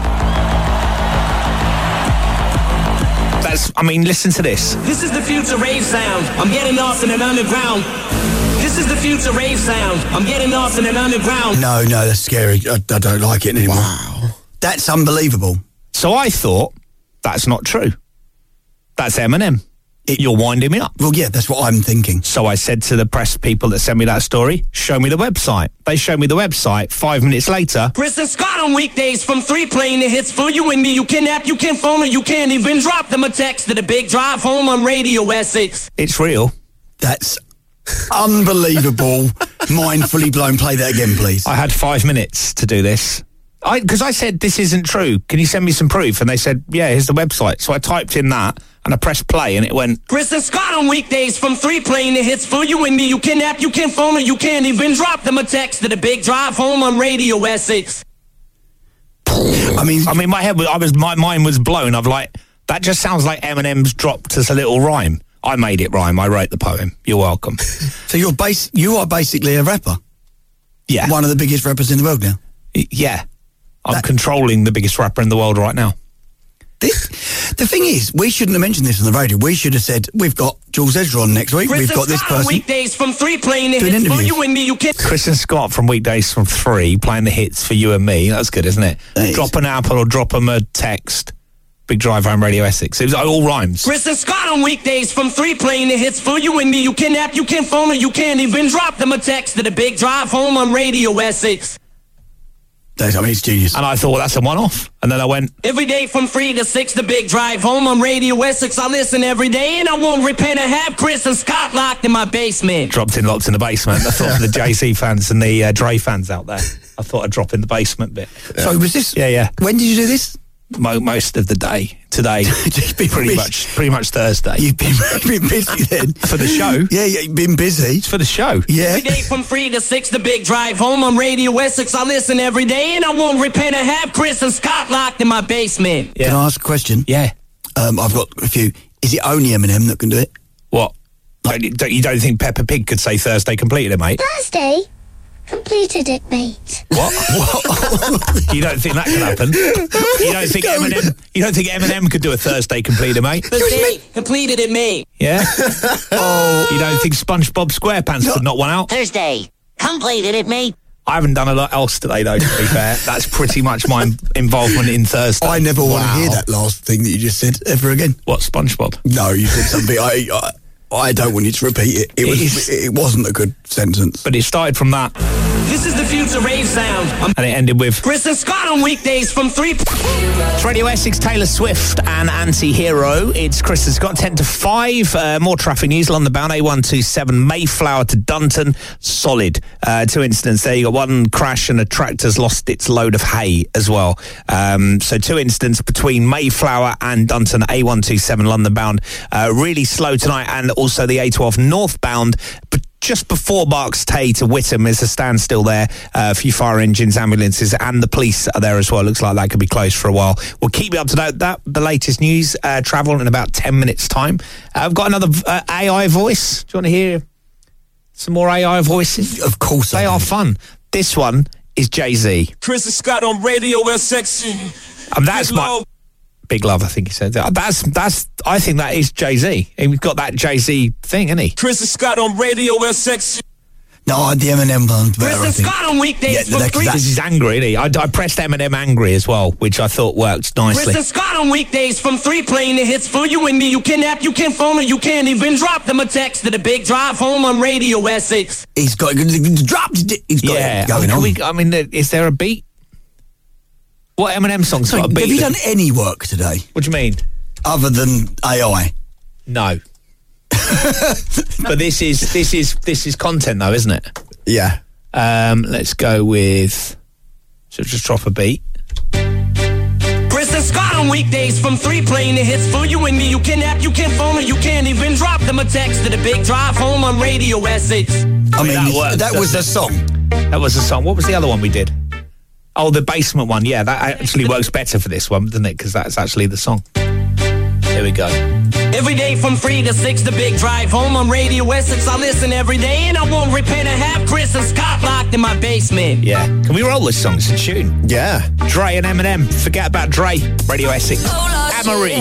S4: Listen to this.
S1: This is the future rave sound. I'm getting lost in an underground. This is the future rave sound. I'm getting lost in an underground.
S5: No, that's scary. I don't like it anymore.
S6: Wow.
S5: That's unbelievable.
S4: So I thought, that's not true. That's Eminem. You're winding me up.
S5: Well, yeah, that's what I'm thinking.
S4: So I said to the press people that sent me that story, show me the website. They showed me the website. 5 minutes later.
S1: Chris and Scott on weekdays from 3 playing the hits for you and me. You kidnap, you can phone, or you can't even drop them a text to the big drive home on Radio Essex.
S4: It's real.
S5: That's unbelievable. Mindfully blown. Play that again, please.
S4: I had 5 minutes to do this. Because I said, this isn't true. Can you send me some proof? And they said, yeah, here's the website. So I typed in that and I pressed play and it went...
S1: Chris and Scott on weekdays from 3 playing the hits for you and me. You kidnap, you can phone, or you can't even drop them a text to the big drive home on Radio Essex.
S5: I mean,
S4: my mind was blown. I'm like, that just sounds like Eminem's dropped us a little rhyme. I made it rhyme. I wrote the poem. You're welcome.
S5: So you are basically a rapper?
S4: Yeah.
S5: One of the biggest rappers in the world now?
S4: Yeah. I'm controlling the biggest rapper in the world right now.
S5: The thing is, we shouldn't have mentioned this on the radio. We should have said, we've got Jules Ezra on next week. We've got this person.
S1: Weekdays from 3 playing the hits for you and me. You can...
S4: Chris and Scott from weekdays from 3 playing the hits for you and me. That's good, isn't it? Drop an apple or drop them a text. Big Drive Home Radio Essex. It was all rhymes.
S1: Chris and Scott on weekdays from 3 playing the hits for you and me. You kidnap, you can phone, or you can't even drop them a text to the Big Drive Home on Radio Essex.
S5: It's genius.
S4: And I thought, that's a one-off. And then I went...
S1: Every day from 3 to 6, the Big Drive Home on Radio Essex. I listen every day and I won't repent to have Chris and Scott locked in my basement.
S4: Dropped in locked in the basement. I thought for the Jay-Z fans and the Dre fans out there, I thought I'd drop in the basement bit.
S5: So was this...
S4: Yeah.
S5: When did you do this?
S4: most of the day today. pretty much Thursday.
S5: You've been busy then.
S4: For the show?
S5: Yeah, you've been busy.
S4: It's for the show.
S5: Yeah.
S1: Every day from 3 to 6, the big drive home on Radio Essex. I listen every day, and I won't repent. I have Chris and Scott locked in my basement.
S4: Yeah.
S5: Can I ask a question?
S4: Yeah.
S5: I've got a few. Is it only Eminem that can do it?
S4: What? You don't think Peppa Pig could say Thursday completed it, mate?
S8: Thursday completed it, mate.
S4: What? You don't think that can happen? You don't think Eminem could do a Thursday completed, mate?
S1: Thursday completed it, mate.
S4: Yeah? You don't think SpongeBob SquarePants could knock one out?
S8: Thursday completed it, mate.
S4: I haven't done a lot else today, though, to be fair. That's pretty much my involvement in Thursday.
S5: I never want to hear that last thing that you just said ever again.
S4: What, SpongeBob?
S5: No, you said something. I don't want you to repeat it. It wasn't a good sentence.
S4: But it started from that.
S1: This is the future rave sound.
S4: And it ended with
S1: Chris and Scott on weekdays from 3.
S4: It's Radio Essex, Taylor Swift and Anti-Hero. It's Chris and Scott, 10 to 5. More traffic news. London bound A127 Mayflower to Dunton. Solid. 2 incidents there. You got one crash and a tractor's lost its load of hay as well. So 2 incidents between Mayflower and Dunton A127 London bound. Really slow tonight, and also the A12 northbound, but just before Barks Tay to Whittam is a standstill there. A few fire engines, ambulances, and the police are there as well. Looks like that could be closed for a while. We'll keep you up to date with that. The latest news, travel in about 10 minutes' time. I've got another AI voice. Do you want to hear some more AI voices?
S5: Of course
S4: they are fun. This one is Jay-Z.
S9: Chris and Scott on Radio Essex.
S4: That's my... Big Love, I think he said. That's. I think that is Jay-Z. He's got that Jay-Z thing, isn't he?
S9: Chris and Scott on Radio Essex.
S5: No, the Eminem one's better,
S1: Chris and Scott on weekdays from 3.
S4: Because he's angry, isn't he? I pressed Eminem angry as well, which I thought worked nicely.
S1: Chris and Scott on weekdays from 3, playing the hits for you and me. You kidnap, you can't phone, or you can't even drop them a text to the big drive home on Radio Essex.
S5: He's got it going on.
S4: Is there a beat? What Eminem song's got a beat?
S5: Have you done any work today?
S4: What do you mean?
S5: Other than AI?
S4: No. But this is content though, isn't it?
S6: Yeah.
S4: Let's go with. So just drop a beat.
S1: Chris and Scott on weekdays from 3, playing the hits for you and me. You kidnap, you can't phone, or you can't even drop them a text to the big drive home on Radio Essex.
S5: That was a song.
S4: That was a song. What was the other one we did? Oh, the basement one. Yeah, that actually works better for this one, doesn't it? Because that's actually the song. Here we go.
S1: Every day from 3 to 6, the big drive home on Radio Essex. I listen every day, and I won't repent. I have Chris and Scott locked in my basement.
S4: Yeah. Can we roll this song? It's a tune.
S6: Yeah.
S4: Dre and Eminem. Forget about Dre. Radio Essex. Amory.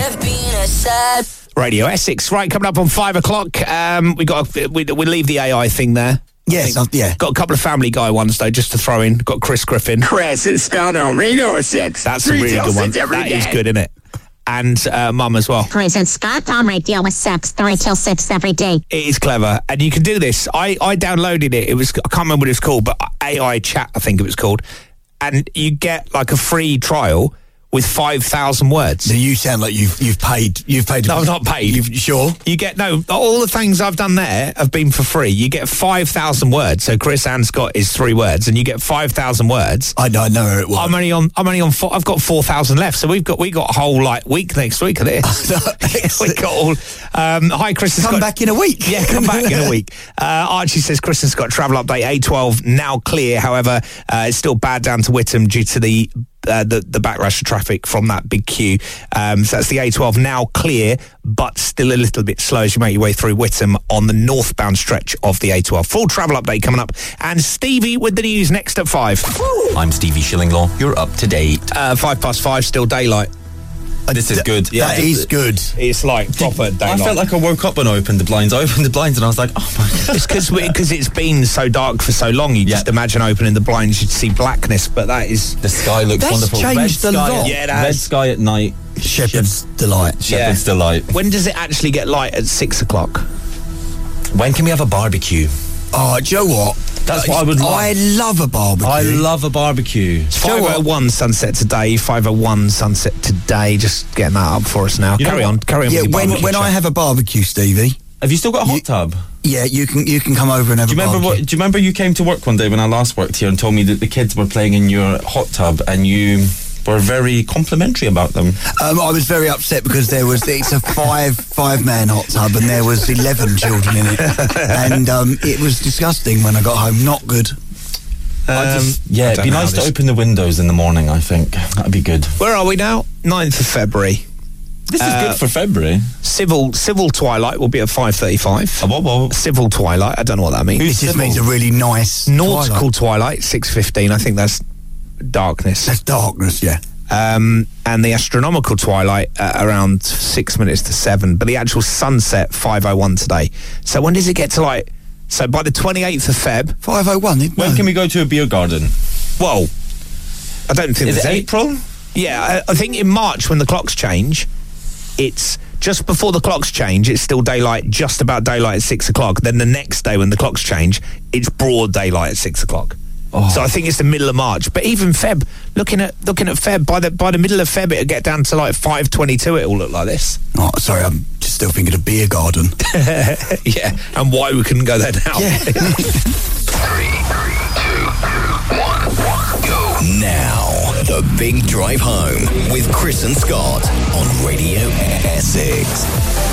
S4: Radio Essex. Right, coming up on 5 o'clock. We leave the AI thing there.
S5: Yes, yeah.
S4: Got a couple of Family Guy ones, though, just to throw in. Got Chris Griffin.
S9: Chris and Scott on Radio Essex.
S4: That's a really good one. That is good, isn't it? And Mum as well.
S8: Chris and Scott on Radio Essex, 3 till 6 every day.
S4: It is clever. And you can do this. I downloaded it. I can't remember what it was called, but AI Chat, I think it was called. And you get like a free trial with 5,000 words.
S5: So you sound like you've paid.
S4: No, I've not paid.
S5: You sure?
S4: You get all the things I've done there have been for free. You get 5,000 words. So Chris and Scott is 3 words, and you get 5,000 words.
S5: I know where it was.
S4: I'm only on 4. I've got 4,000 left. So we got a whole week next week of this. We got all. Hi, Chris and Scott.
S5: Come back in a week.
S4: Yeah, come back in a week. Archie says Chris and Scott travel update A12 now clear. However, it's still bad down to Whittam due to the backlash of traffic from that big queue. So that's the A12 now clear, but still a little bit slow as you make your way through Whittam on the northbound stretch of the A12. Full travel update coming up. And Stevie with the news next at 5.
S2: I'm Stevie Shillinglaw. You're up to date.
S4: 5:05, still daylight.
S3: This is good.
S5: That is good.
S4: It's like proper daylight.
S3: I felt like I woke up when I opened the blinds. I opened the blinds and I was like, oh my God.
S4: It's because it's been so dark for so long. You just imagine opening the blinds, you'd see blackness, but that is...
S3: The sky looks wonderful.
S5: Changed a lot.
S4: Yeah,
S3: Red sky at night.
S5: Shepherd's Delight.
S3: Shepherd's Delight.
S4: When does it actually get light at 6 o'clock?
S2: When can we have a barbecue?
S5: Oh, do you know what?
S3: That's what I would like.
S5: I love a barbecue.
S3: I love a barbecue.
S4: It's 5:01 sunset today. 5:01 sunset today. Just getting that up for us now. Carry on.
S5: Yeah, when I have a barbecue, Stevie.
S3: Have you still got a hot tub?
S5: Yeah, you can come over and have a barbecue.
S3: Do you remember you came to work one day when I last worked here and told me that the kids were playing in your hot tub and you were very complimentary about them.
S5: I was very upset because it's a five-man hot tub and there was 11 children in it. And it was disgusting when I got home. Not good.
S3: It'd be nice to open the windows in the morning, I think. That'd be good.
S4: Where are we now? 9th of February.
S3: This is good for February.
S4: Civil twilight will be at 5:35.
S3: What?
S4: Civil twilight, I don't know what that means.
S5: It just means a really nice
S4: nautical twilight 6:15. I think that's darkness.
S5: That's darkness, yeah.
S4: And the astronomical twilight around 6 minutes to 7. But the actual sunset 5:01 today. So when does it get to So by the 28th of Feb,
S5: 5:01.
S3: When can we go to a beer garden?
S4: Well, I don't think
S3: is
S4: it's
S3: it April.
S4: Yeah, I think in March when the clocks change. It's just before the clocks change, it's still daylight, just about daylight at 6 o'clock. Then the next day when the clocks change, it's broad daylight at 6 o'clock. Oh. So I think it's the middle of March. But even Feb, looking at Feb, by the middle of Feb, it'll get down to 5:22. It'll look like this.
S5: Oh, sorry, I'm just still thinking of beer garden.
S4: Yeah, and why we couldn't go there now.
S5: Yeah.
S2: 3, 2, 1, go. Now, the Big Drive Home with Chris and Scott on Radio Essex.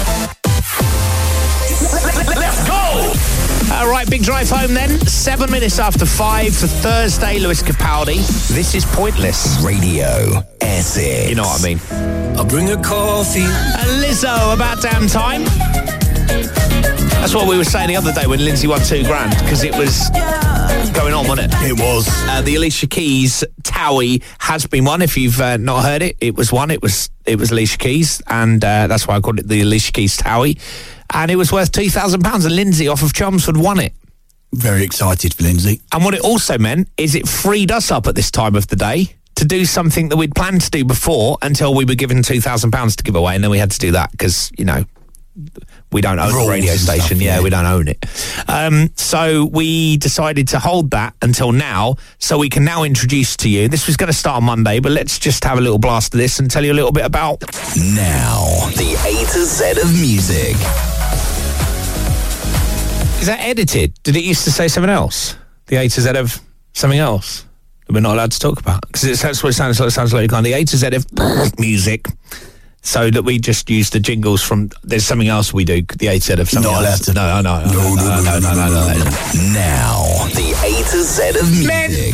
S1: Let's go!
S4: All right, Big Drive Home then. 7 minutes after 5 for Thursday, Lewis Capaldi. This is Pointless.
S2: Radio Essex.
S4: You know what I mean.
S1: I'll bring a coffee.
S4: And Lizzo, about damn time. That's what we were saying the other day when Lindsay won $2,000, because it was going on, wasn't it?
S5: It was.
S4: The Alicia Keys Towie has been won. If you've not heard it, it was won. It was Alicia Keys, and that's why I called it the Alicia Keys Towie. And it was worth £2,000, and Lindsay off of Chelmsford won it.
S5: Very excited for Lindsay.
S4: And what it also meant is it freed us up at this time of the day to do something that we'd planned to do before until we were given £2,000 to give away, and then we had to do that because, we don't own the radio station.
S5: Stuff,
S4: we don't own it. So we decided to hold that until now, so we can now introduce to you. This was going to start on Monday, but let's just have a little blast of this and tell you a little bit about...
S2: Now, the A to Z of music.
S4: Is that edited? Did it used to say something else? The A to Z of something else that we're not allowed to talk about? Because that's what it sounds like. It sounds like the A to Z of music. So that we just use the jingles from... There's something else we do, the A to Z of something
S5: not
S4: else.
S5: No.
S4: No.
S2: Now, the A to Z of music.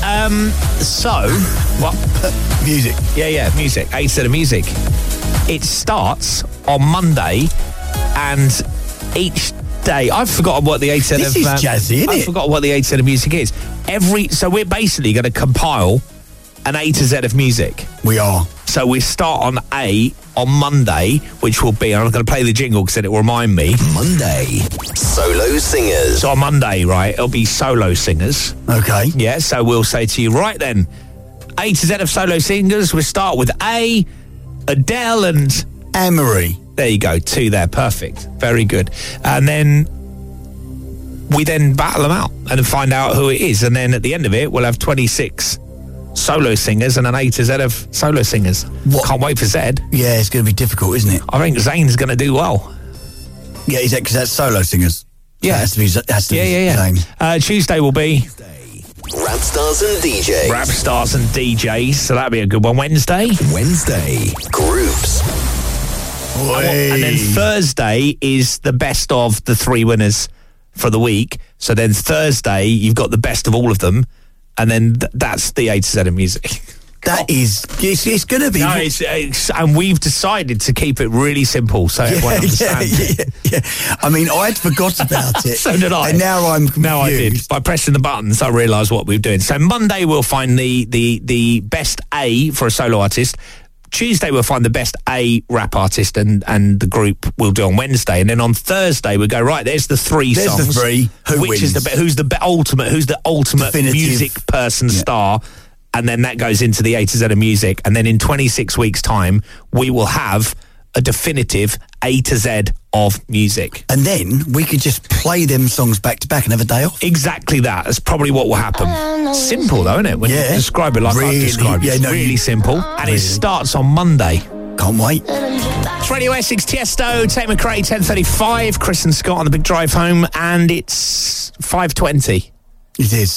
S4: What?
S5: Music.
S4: Yeah, music. A to Z of music. It starts on Monday, and each day... I've forgotten what the A to Z of...
S5: This is jazzy, isn't it?
S4: I've forgotten what the A to Z of music is. So we're basically going to compile an A to Z of music.
S5: We are.
S4: So we start on A on Monday, which will be... I'm going to play the jingle because then it will remind me.
S2: Monday, solo singers.
S4: So on Monday, right, it'll be solo singers.
S5: Okay.
S4: Yeah, so we'll say to you, right then, A to Z of solo singers. We'll start with A, Adele and...
S5: Anne-Marie.
S4: There you go, 2 there, perfect. Very good. And then we then battle them out and find out who it is. And then at the end of it, we'll have 26 solo singers and an A to Z of solo singers.
S5: What?
S4: Can't wait for Zed.
S5: Yeah, it's going to be difficult, isn't it?
S4: I think Zane's going to do well.
S5: Yeah, is that because that's solo singers?
S4: Yeah.
S5: That has to be Zane.
S4: Tuesday will be...
S2: Rap stars and DJs.
S4: Rap stars and DJs, so that'll be a good one. Wednesday,
S2: groups.
S4: and then Thursday is the best of the 3 winners for the week. So then Thursday, you've got the best of all of them, and then that's the A to Z of music.
S5: That is, it's going to be...
S4: No, and we've decided to keep it really simple so everyone understands it.
S5: Yeah. I mean, I'd forgot about it.
S4: So did I.
S5: And now I'm confused.
S4: No, I did. By pressing the buttons, I realised what we were doing. So Monday, we'll find the best A for a solo artist. Tuesday, we'll find the best A rap artist, and the group we'll do on Wednesday. And then on Thursday, we go, right, there's the 3 songs.
S5: There's the 3. Who's
S4: the ultimate
S5: Definitive.
S4: music person star. And then that goes into the A to Z of music. And then in 26 weeks' time, we will have a definitive A to Z of music.
S5: And then we could just play them songs back to back and have a day off.
S4: Exactly that. That's probably what will happen. Simple, though, isn't it? When you describe it like I've described it. It's really simple. And it starts on Monday.
S5: Can't wait.
S4: It's Radio Essex, Tiesto, Tate McRae, 10:35. Chris and Scott on the Big Drive Home. And it's 5:20.
S5: It is.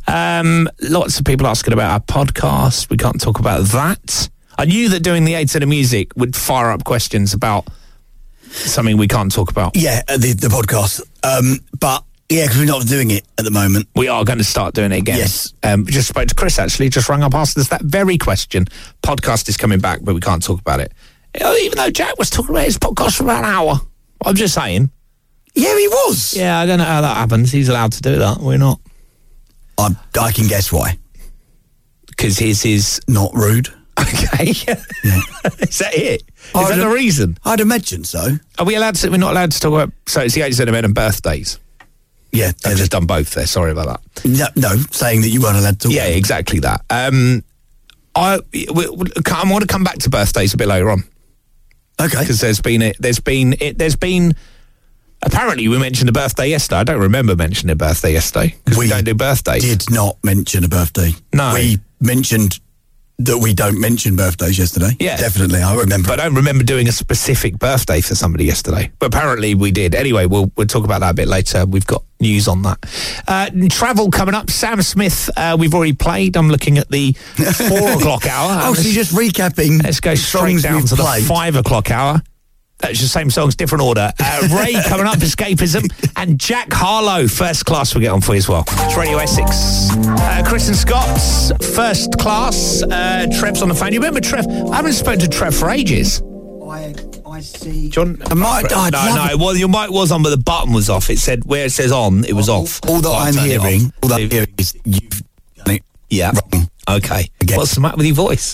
S4: Lots of people asking about our podcast. We can't talk about that. I knew that doing the 8 to the music would fire up questions about something we can't talk about.
S5: Yeah, the podcast. But yeah, because we're not doing it at the moment.
S4: We are going to start doing it again.
S5: Yes.
S4: Just spoke to Chris, actually, just rang up, asked us that very question. Podcast is coming back, but we can't talk about it. Even though Jack was talking about his podcast for about an hour. I'm just saying.
S5: Yeah, he was.
S4: Yeah, I don't know how that happens. He's allowed to do that. We're not.
S5: I can guess why.
S4: Because his is...
S5: Not rude.
S4: Okay.
S5: Yeah.
S4: Is that it? Is that the reason?
S5: I'd imagine so.
S4: Are we allowed to... We're not allowed to talk about... So it's the 8 centimetre and birthdays.
S5: Yeah.
S4: I've just done both there. Sorry about that.
S5: No, saying that you weren't allowed to talk.
S4: Yeah, exactly that. I want to come back to birthdays a bit later on.
S5: Okay.
S4: Because there's been... Apparently, we mentioned a birthday yesterday. I don't remember mentioning a birthday yesterday because we don't do birthdays.
S5: Did not mention a birthday.
S4: No.
S5: We mentioned that we don't mention birthdays yesterday.
S4: Yeah.
S5: Definitely, I remember.
S4: But I don't remember doing a specific birthday for somebody yesterday. But apparently we did. Anyway, we'll talk about that a bit later. We've got news on that. Travel coming up. Sam Smith, we've already played. I'm looking at the 4 o'clock hour.
S5: So you're just recapping.
S4: Let's go straight down to the 5 o'clock hour. That's the same songs, different order. Ray coming up, Escapism, and Jack Harlow, First Class, we'll get on for you as well. It's Radio Essex. Chris and Scott's First Class. Trev's on the phone. You remember Trev? I haven't spoken to Trev for ages.
S5: I see.
S4: John?
S5: No,
S4: well, your mic was on, but the button was off. It said, where it says on, it was off.
S5: All that I'm hearing is you've done it wrong.
S4: Okay.
S5: Again.
S4: What's the matter with your voice?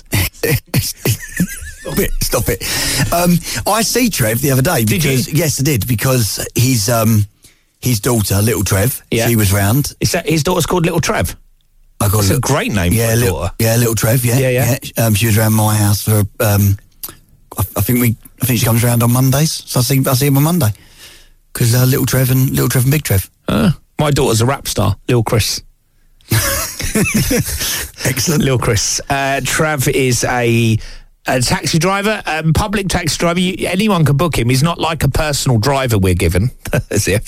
S5: Stop it. I see Trev the other day. Because,
S4: Did you?
S5: Yes, I did, because his daughter, Little Trev, she was round.
S4: Is that his daughter's called Little Trev?
S5: I got
S4: It's a great name for a daughter.
S5: Little Trev, yeah. She was around my house for, I think she comes around on Mondays, so I see him on Monday. Because Little Trev and Big Trev.
S4: My daughter's a rap star, Lil Chris.
S5: Excellent.
S4: Lil Chris. Trev is a taxi driver, public taxi driver. Anyone can book him. He's not like a personal driver we're given, as if.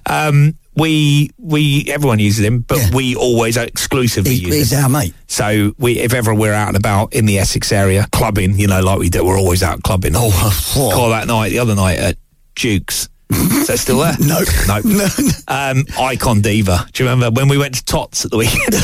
S4: Everyone uses him, but we always exclusively use him.
S5: He's our mate.
S4: So if ever we're out and about in the Essex area, clubbing, like we do, we're always out clubbing. Call that night, the other night at Duke's. Is that still there?
S5: No.
S4: Icon Diva. Do you remember when we went to Tots at the weekend?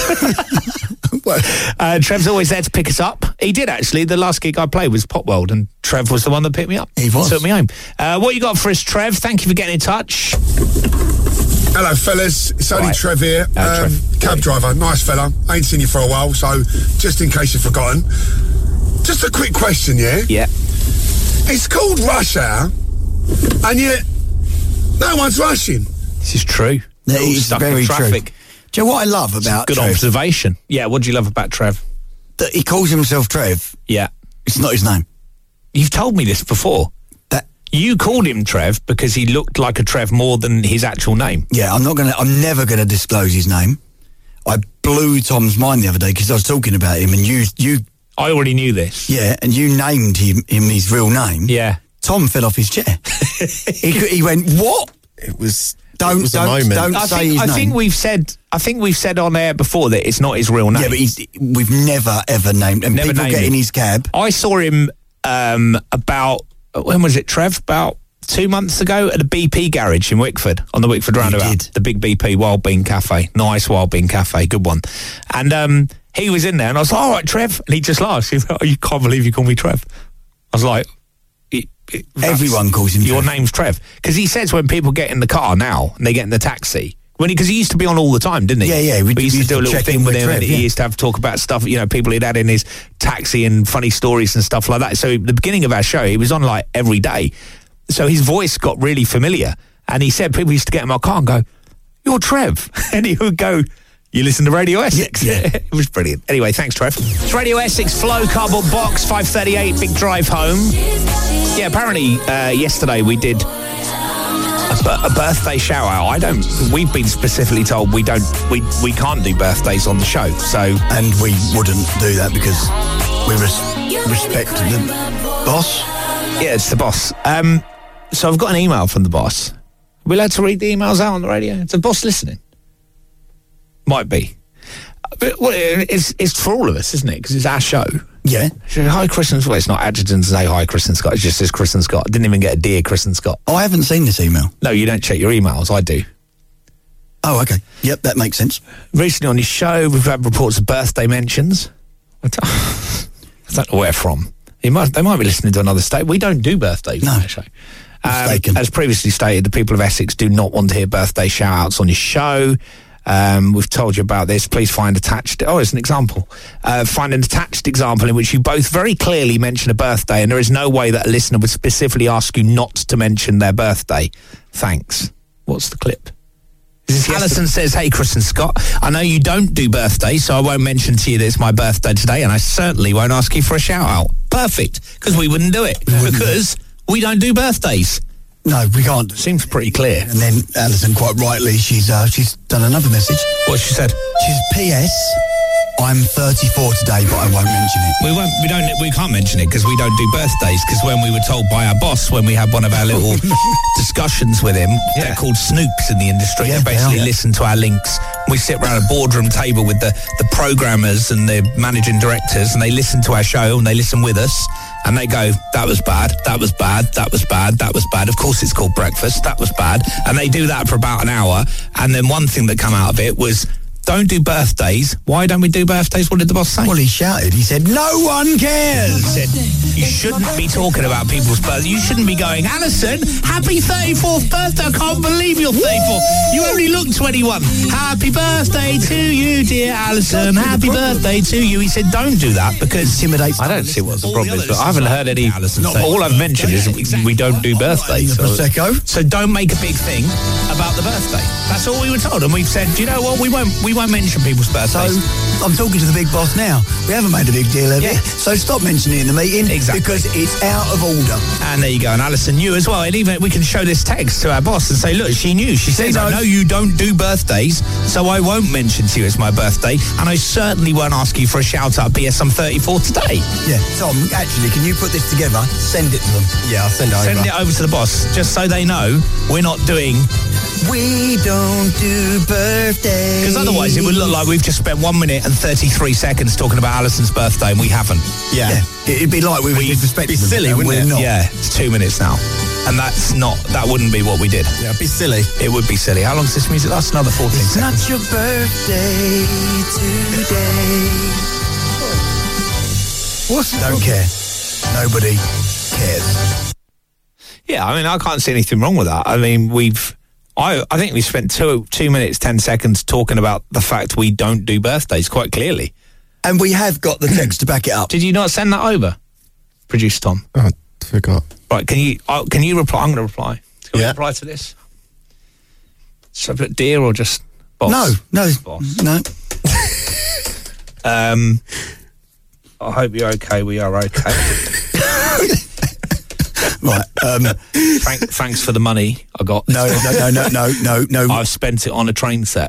S4: Trev's always there to pick us up. He did, actually. The last gig I played was Pop World, and Trev was the one that picked me up.
S5: He was.
S4: Took me home. What you got for us, Trev? Thank you for getting in touch.
S10: Hello, fellas. It's only Trev here. Cab driver, nice fella. Ain't seen you for a while, so just in case you've forgotten. Just a quick question, yeah?
S4: Yeah.
S10: It's called Rush Hour, and yet no one's rushing.
S4: This is true.
S5: That is
S4: stuck
S5: very
S4: in traffic.
S5: true. Do you know what I love about
S4: Good
S5: Trev?
S4: observation. Yeah, what do you love about Trev?
S5: That he calls himself Trev.
S4: Yeah.
S5: It's not his name.
S4: You've told me this before. You called him Trev because he looked like a Trev more than his actual name.
S5: Yeah, I'm never going to disclose his name. I blew Tom's mind the other day because I was talking about him, and you.
S4: I already knew this.
S5: Yeah, and you named him his real name.
S4: Yeah.
S5: Tom fell off his chair. he went, "What?"
S6: It was
S5: a moment. Don't say his name.
S4: I think we've said on air before that it's not his real name.
S5: Yeah, but we've never ever named him. People get in his cab.
S4: I saw him about, when was it, Trev? About 2 months ago at the BP garage in Wickford, on the Wickford roundabout. The big BP Wild Bean Cafe. Nice Wild Bean Cafe, good one. And he was in there, and I was like, all right, Trev. And he just laughed. He was like, oh, you can't believe you call me Trev. I was like,
S5: everyone calls him
S4: your
S5: Trev.
S4: name's Trev. Because he says when people get in the car now, and they get in the taxi, because he used to be on all the time, didn't he?
S5: Yeah.
S4: We used to do a little thing with him,
S5: Trev,
S4: and he used to have talk about stuff, people he'd had in his taxi and funny stories and stuff like that. So at the beginning of our show, he was on like every day. So his voice got really familiar. And he said people used to get in my car and go, you're Trev. And he would go, you listen to Radio Essex?
S5: Yeah.
S4: It was brilliant. Anyway, thanks, Trev. It's Radio Essex, Flow Cardboard Box, 5:38, big drive home. Yeah, apparently yesterday we did a birthday shout-out. We've been specifically told we can't do birthdays on the show, so...
S5: And we wouldn't do that because we respect the boss.
S4: Yeah, it's the boss. So I've got an email from the boss. Are we allowed to read the emails out on the radio? Is the boss listening? Might be. it's for all of us, isn't it? Because it's our show.
S5: Yeah.
S4: So, hi, Chris and Scott. It's not adjutants say hi, Chris and Scott. It just says Chris and Scott. I didn't even get a dear Chris and Scott.
S5: I haven't seen this email.
S4: No, you don't check your emails. I do.
S5: Oh, okay. Yep, that makes sense.
S4: Recently on your show, we've had reports of birthday mentions. I don't know where from. They might be listening to another state. We don't do birthdays on our show. As previously stated, the people of Essex do not want to hear birthday shout-outs on your show. We've told you about this. Please find attached... Oh, it's an example. Find an attached example in which you both very clearly mention a birthday, and there is no way that a listener would specifically ask you not to mention their birthday. Thanks. What's the clip? Alison says, hey, Chris and Scott, I know you don't do birthdays, so I won't mention to you that it's my birthday today, and I certainly won't ask you for a shout-out. Perfect, because we wouldn't do it, because we don't do birthdays.
S5: No, we can't.
S4: Seems pretty clear.
S5: And then Alison, quite rightly, she's done another message.
S4: What she said?
S5: She's P.S. I'm 34 today, but I won't mention it.
S4: We can't mention it because we don't do birthdays. Because when we were told by our boss, when we had one of our little discussions with him, they're called snoops in the industry. They basically listen to our links. We sit around a boardroom table with the programmers and the managing directors, and they listen to our show and they listen with us. And they go, that was bad, that was bad, that was bad, that was bad. Of course it's called breakfast, that was bad. And they do that for about an hour. And then one thing that came out of it was, don't do birthdays. Why don't we do birthdays? What did the boss say?
S5: Well, he shouted. He said, no one cares.
S4: He said, you shouldn't be talking about people's birthdays. You shouldn't be going, Alison, happy 34th birthday. I can't believe you're 34. You only look 21. Happy birthday to you, dear Alison. Happy birthday to you. He said, don't do that because I don't see what the problem is. But I haven't heard any Alison say. All I've mentioned is we don't do birthdays. So don't make a big thing about the birthday. That's all we were told. And we've said, do you know what? We won't mention people's birthdays.
S5: So I'm talking to the big boss now. We haven't made a big deal of it. So stop mentioning it in the meeting.
S4: Exactly.
S5: Because it's out of order.
S4: And there you go. And Alison knew as well. And even we can show this text to our boss and say, look, she knew. She says, I know you don't do birthdays, so I won't mention to you it's my birthday. And I certainly won't ask you for a shout out. P.S. I'm 34 today.
S5: Yeah. Tom, actually, can you put this together? Send it to them.
S6: Yeah, I'll send it over.
S4: Send it over to the boss, just so they know we're not doing...
S5: We don't do birthdays.
S4: Because otherwise it would look like we've just spent 1 minute and 33 seconds talking about Alison's birthday and we haven't.
S5: Yeah. It'd be like we were disrespecting them.
S6: Silly, wouldn't it?
S5: Not.
S4: Yeah, it's 2 minutes now. And that wouldn't be what we did.
S6: Yeah, it'd be silly.
S4: It would be silly. How long does this music last? Another 14
S5: it's
S4: seconds.
S5: It's not your birthday today. Don't care. Nobody cares.
S4: Yeah, I mean, I can't see anything wrong with that. I mean, I think we spent 2 minutes, 10 seconds talking about the fact we don't do birthdays quite clearly.
S5: And we have got the text to back it up.
S4: Did you not send that over, Producer Tom?
S6: Oh, I forgot.
S4: Right, can you reply? I'm going to reply. Can we reply to this? So put dear or just boss?
S5: No.
S4: Boss.
S5: No.
S4: I hope you're okay. We are okay.
S5: Right.
S4: Thanks for the money I got.
S5: No.
S4: I've spent it on a train set.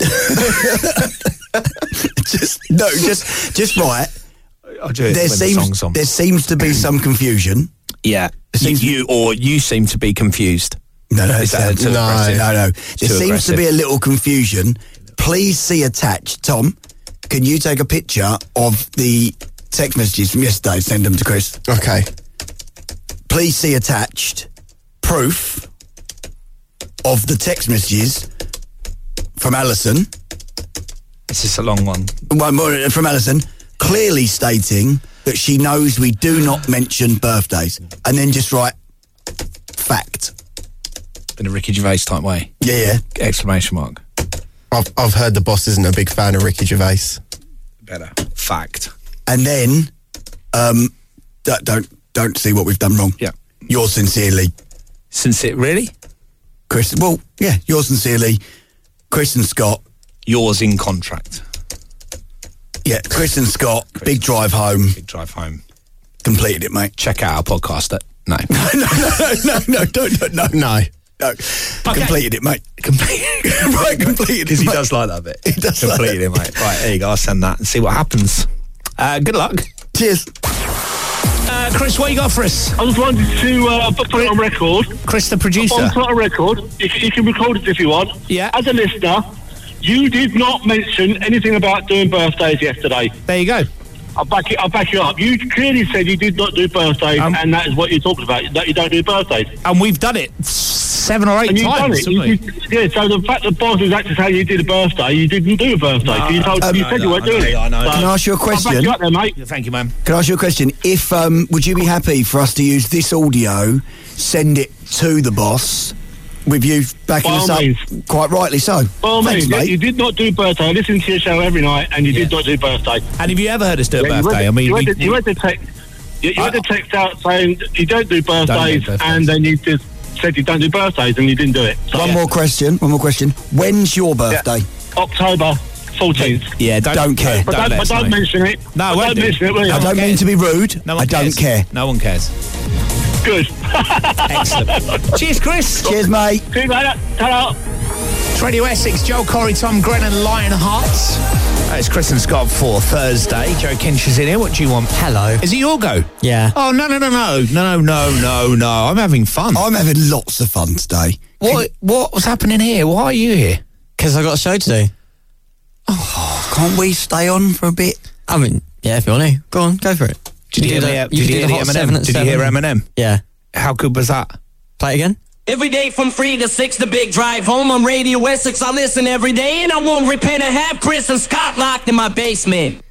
S5: just right.
S4: I'll do it when the song's on.
S5: There seems to be some confusion.
S4: Yeah. You seem to be confused.
S5: No.
S4: No.
S5: There seems to be a little confusion. Please see attached. Tom, can you take a picture of the text messages from yesterday? Send them to Chris.
S6: Okay.
S5: Please see attached proof of the text messages from Alison.
S4: This is a long one.
S5: One more from Alison, clearly stating that she knows we do not mention birthdays. And then just write, fact.
S4: In a Ricky Gervais type way.
S5: Yeah.
S4: Exclamation mark.
S6: I've heard the boss isn't a big fan of Ricky Gervais.
S4: Better. Fact.
S5: And then, don't see what we've done wrong.
S4: Yeah.
S5: Yours sincerely.
S4: Really?
S5: Chris, well, yeah, yours sincerely, Chris and Scott.
S4: Yours in contract.
S5: Yeah, Chris and Scott, Big Drive Home.
S4: Big Drive Home.
S5: Completed it, mate.
S4: Check out our podcast. No.
S5: No.
S4: Okay.
S5: Completed it, mate.
S4: Completed
S5: it.
S4: Because he does like that bit.
S5: He does
S4: completed it, mate. Right, there you go. I'll send that and see what happens. Good luck.
S5: Cheers.
S4: Chris, what you got for us?
S11: I just wanted to put it on record.
S4: Chris, the producer.
S11: Put on record. You can record it if you want.
S4: Yeah.
S11: As a listener, You did not mention anything about doing birthdays yesterday.
S4: There you go.
S11: I'll back you up. You clearly said you did not do birthdays, and that is what you're talking about, that you don't do birthdays.
S4: And we've done it 7 or 8
S11: and
S4: times, haven't we?
S11: Yeah, so the fact that Boz is actually saying you did a birthday, you didn't do a birthday. So you said you weren't doing it.
S5: Can I ask you a question?
S11: I'll back you up there, mate.
S4: Thank you, man.
S5: Can I ask you a question? If would you be happy for us to use this audio, send it to the boss, with you backing us up? Quite rightly so.
S11: Well,
S5: thanks, mate.
S11: You did not do birthday. I listen to your show every night, and you did not do birthday.
S4: And have you ever heard us do a birthday?
S11: You had the text. You had the text out saying you don't do birthdays, and then you just said you don't do birthdays, and you didn't do it. So,
S5: One more question. When's your birthday?
S11: October 14th.
S4: Yeah, don't care.
S11: But don't mention it.
S4: No,
S11: don't mention it, will you?
S5: I don't mean to be rude. I don't care.
S4: No one cares.
S11: Good.
S4: Excellent. Cheers, Chris.
S5: Cheers, mate.
S11: See you later. Ta-ra.
S4: It's Radio Essex, Joel Corey, Tom Grennan, Lionheart. It's Chris and Scott for Thursday. Joe Kinch is in here. What do you want?
S12: Hello.
S4: Is it your go?
S12: Yeah.
S4: Oh, no. I'm having fun.
S5: I'm having lots of fun today.
S4: What's happening here? Why are you here?
S12: Because I got a show to do.
S5: Oh, can't we stay on for a bit?
S12: I mean, yeah, if you want to. Go on, go for it.
S4: Did you hear Eminem? Did you hear Eminem?
S12: Yeah.
S4: How good was that?
S12: Play it again.
S1: Every day from 3 to 6, the big drive home on Radio Essex. I listen every day, and I won't repent to have Chris and Scott locked in my basement.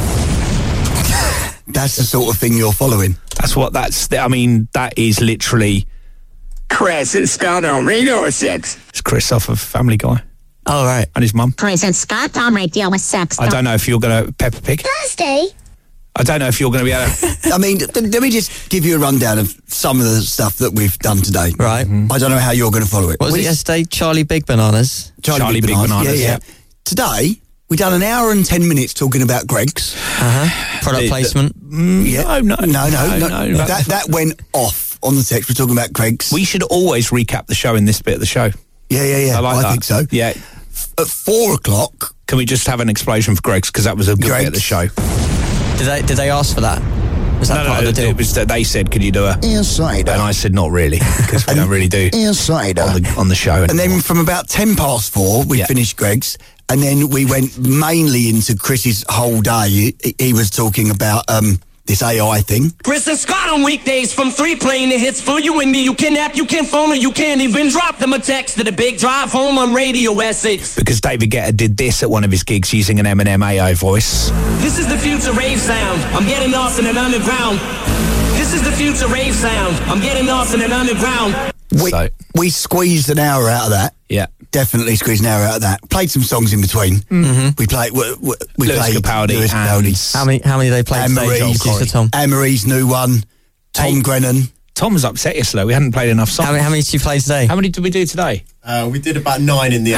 S5: That's the sort of thing you're following.
S4: That is literally
S9: Chris and Scott on Radio Essex.
S4: It's Chris off of Family Guy.
S12: Oh, right.
S4: And his mum.
S8: Chris and Scott on Radio Essex.
S4: I don't know if you're going to Peppa Pig.
S8: Thursday.
S4: I don't know if you're going to be able to...
S5: I mean, let me just give you a rundown of some of the stuff that we've done today.
S12: Right.
S5: I don't know how you're going to follow it.
S12: What was it yesterday? Charlie Big Bananas?
S5: Charlie Big Bananas. Yeah. Today, we done an hour and 10 minutes talking about Greggs.
S12: Product placement.
S5: No.
S12: That
S5: That went off on the text. We're talking about Greggs.
S4: We should always recap the show in this bit of the show.
S5: Yeah. I think so.
S4: Yeah.
S5: At 4 o'clock...
S4: Can we just have an explosion for Greggs? Because that was a good bit of the show.
S12: Did they ask for that? Was that part of the deal?
S4: It was that they said, could you do a...
S5: Insider.
S4: And I said, not really, because we don't really do...
S5: Insider.
S4: On the show.
S5: And then from about 4:10, we finished Greggs. And then we went mainly into Chris's whole day. He was talking about this AI thing.
S1: Chris and Scott on weekdays from 3 playing the hits for you and me. You can app, you can phone, or you can't even drop them a text to the big drive home on Radio Essex.
S4: Because David Guetta did this at one of his gigs using an Eminem AI voice.
S1: This is the future rave sound. I'm getting lost in an underground. This is the future rave sound. I'm getting lost in an underground.
S5: We squeezed an hour out of that.
S4: Yeah.
S5: Definitely squeezed an hour out of that. Played some songs in between.
S12: Mm-hmm.
S5: We played
S4: Lewis Capaldi.
S12: How many did they play today, Tom?
S5: Anne-Marie's new one. Tom Grennan.
S4: Tom was upset yesterday. We hadn't played enough songs.
S12: How many did you play today?
S4: How many did we do today?
S6: We did about 9 in the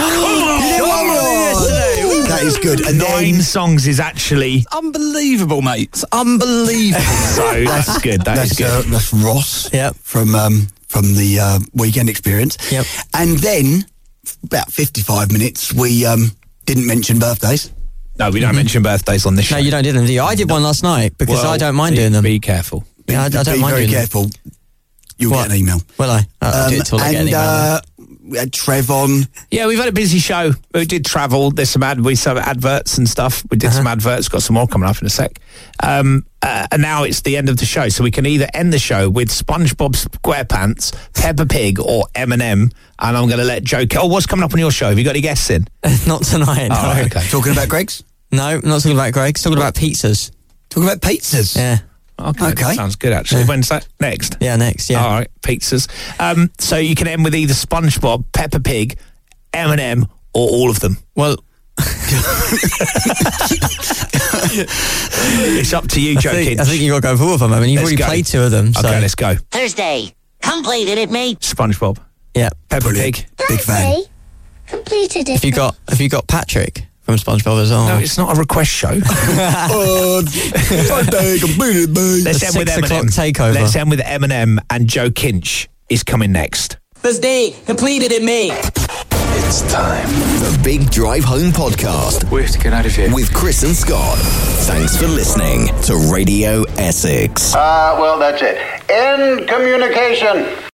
S5: That is good. And
S4: 9 songs is actually...
S5: unbelievable, mate. It's unbelievable.
S4: So that's good. That's good.
S5: That's Ross.
S12: Yep.
S5: From the Weekend Experience.
S12: Yep.
S5: And then, about 55 minutes, we didn't mention birthdays.
S4: No, we don't mention birthdays on this show.
S12: No, you don't do them, do you? I did one last night because I don't mind doing them.
S4: Be careful.
S12: Yeah, I don't
S5: be
S12: mind
S5: very
S12: doing
S5: careful. You'll get an email.
S12: Will I? I'll do it till I get an email.
S5: We had Trev on.
S4: Yeah, we've had a busy show. We did travel. There's some adverts and stuff. We did some adverts. Got some more coming up in a sec. And now it's the end of the show, so we can either end the show with SpongeBob SquarePants, Peppa Pig, or Eminem. And I'm going to let Joe. Oh, what's coming up on your show? Have you got any guests in?
S12: Not tonight.
S4: Oh,
S12: no.
S4: right, okay.
S5: Talking about Greggs?
S12: No, not talking about Greggs. Talking about pizzas.
S5: Talking about pizzas?
S12: Yeah.
S4: Okay. Sounds good, actually.
S12: Yeah.
S4: When's that? Next?
S12: Yeah, next, yeah.
S4: All right, pizzas. So you can end with either SpongeBob, Peppa Pig, Eminem, or all of them.
S12: Well...
S4: It's up to you, Joe Kinch.
S12: I think you've got to go for all of them. I mean, you've already played 2 of them. So.
S4: Okay, let's go.
S8: Thursday. Completed it, mate.
S4: SpongeBob.
S12: Yeah.
S4: Peppa Pig.
S5: Big fan.
S8: Completed it.
S12: Have you got Patrick from SpongeBob as well?
S4: No, it's not a request show.
S5: Thursday, completed, mate.
S4: Let's end with
S12: 6 o'clock
S4: Eminem.
S12: takeover.
S4: Let's end with Eminem, and Joe Kinch is coming next.
S1: Thursday. Completed it, mate.
S2: It's time. The Big Drive Home Podcast.
S13: We have to get out of here.
S2: With Chris and Scott. Thanks for listening to Radio Essex.
S14: Well, that's it. End communication.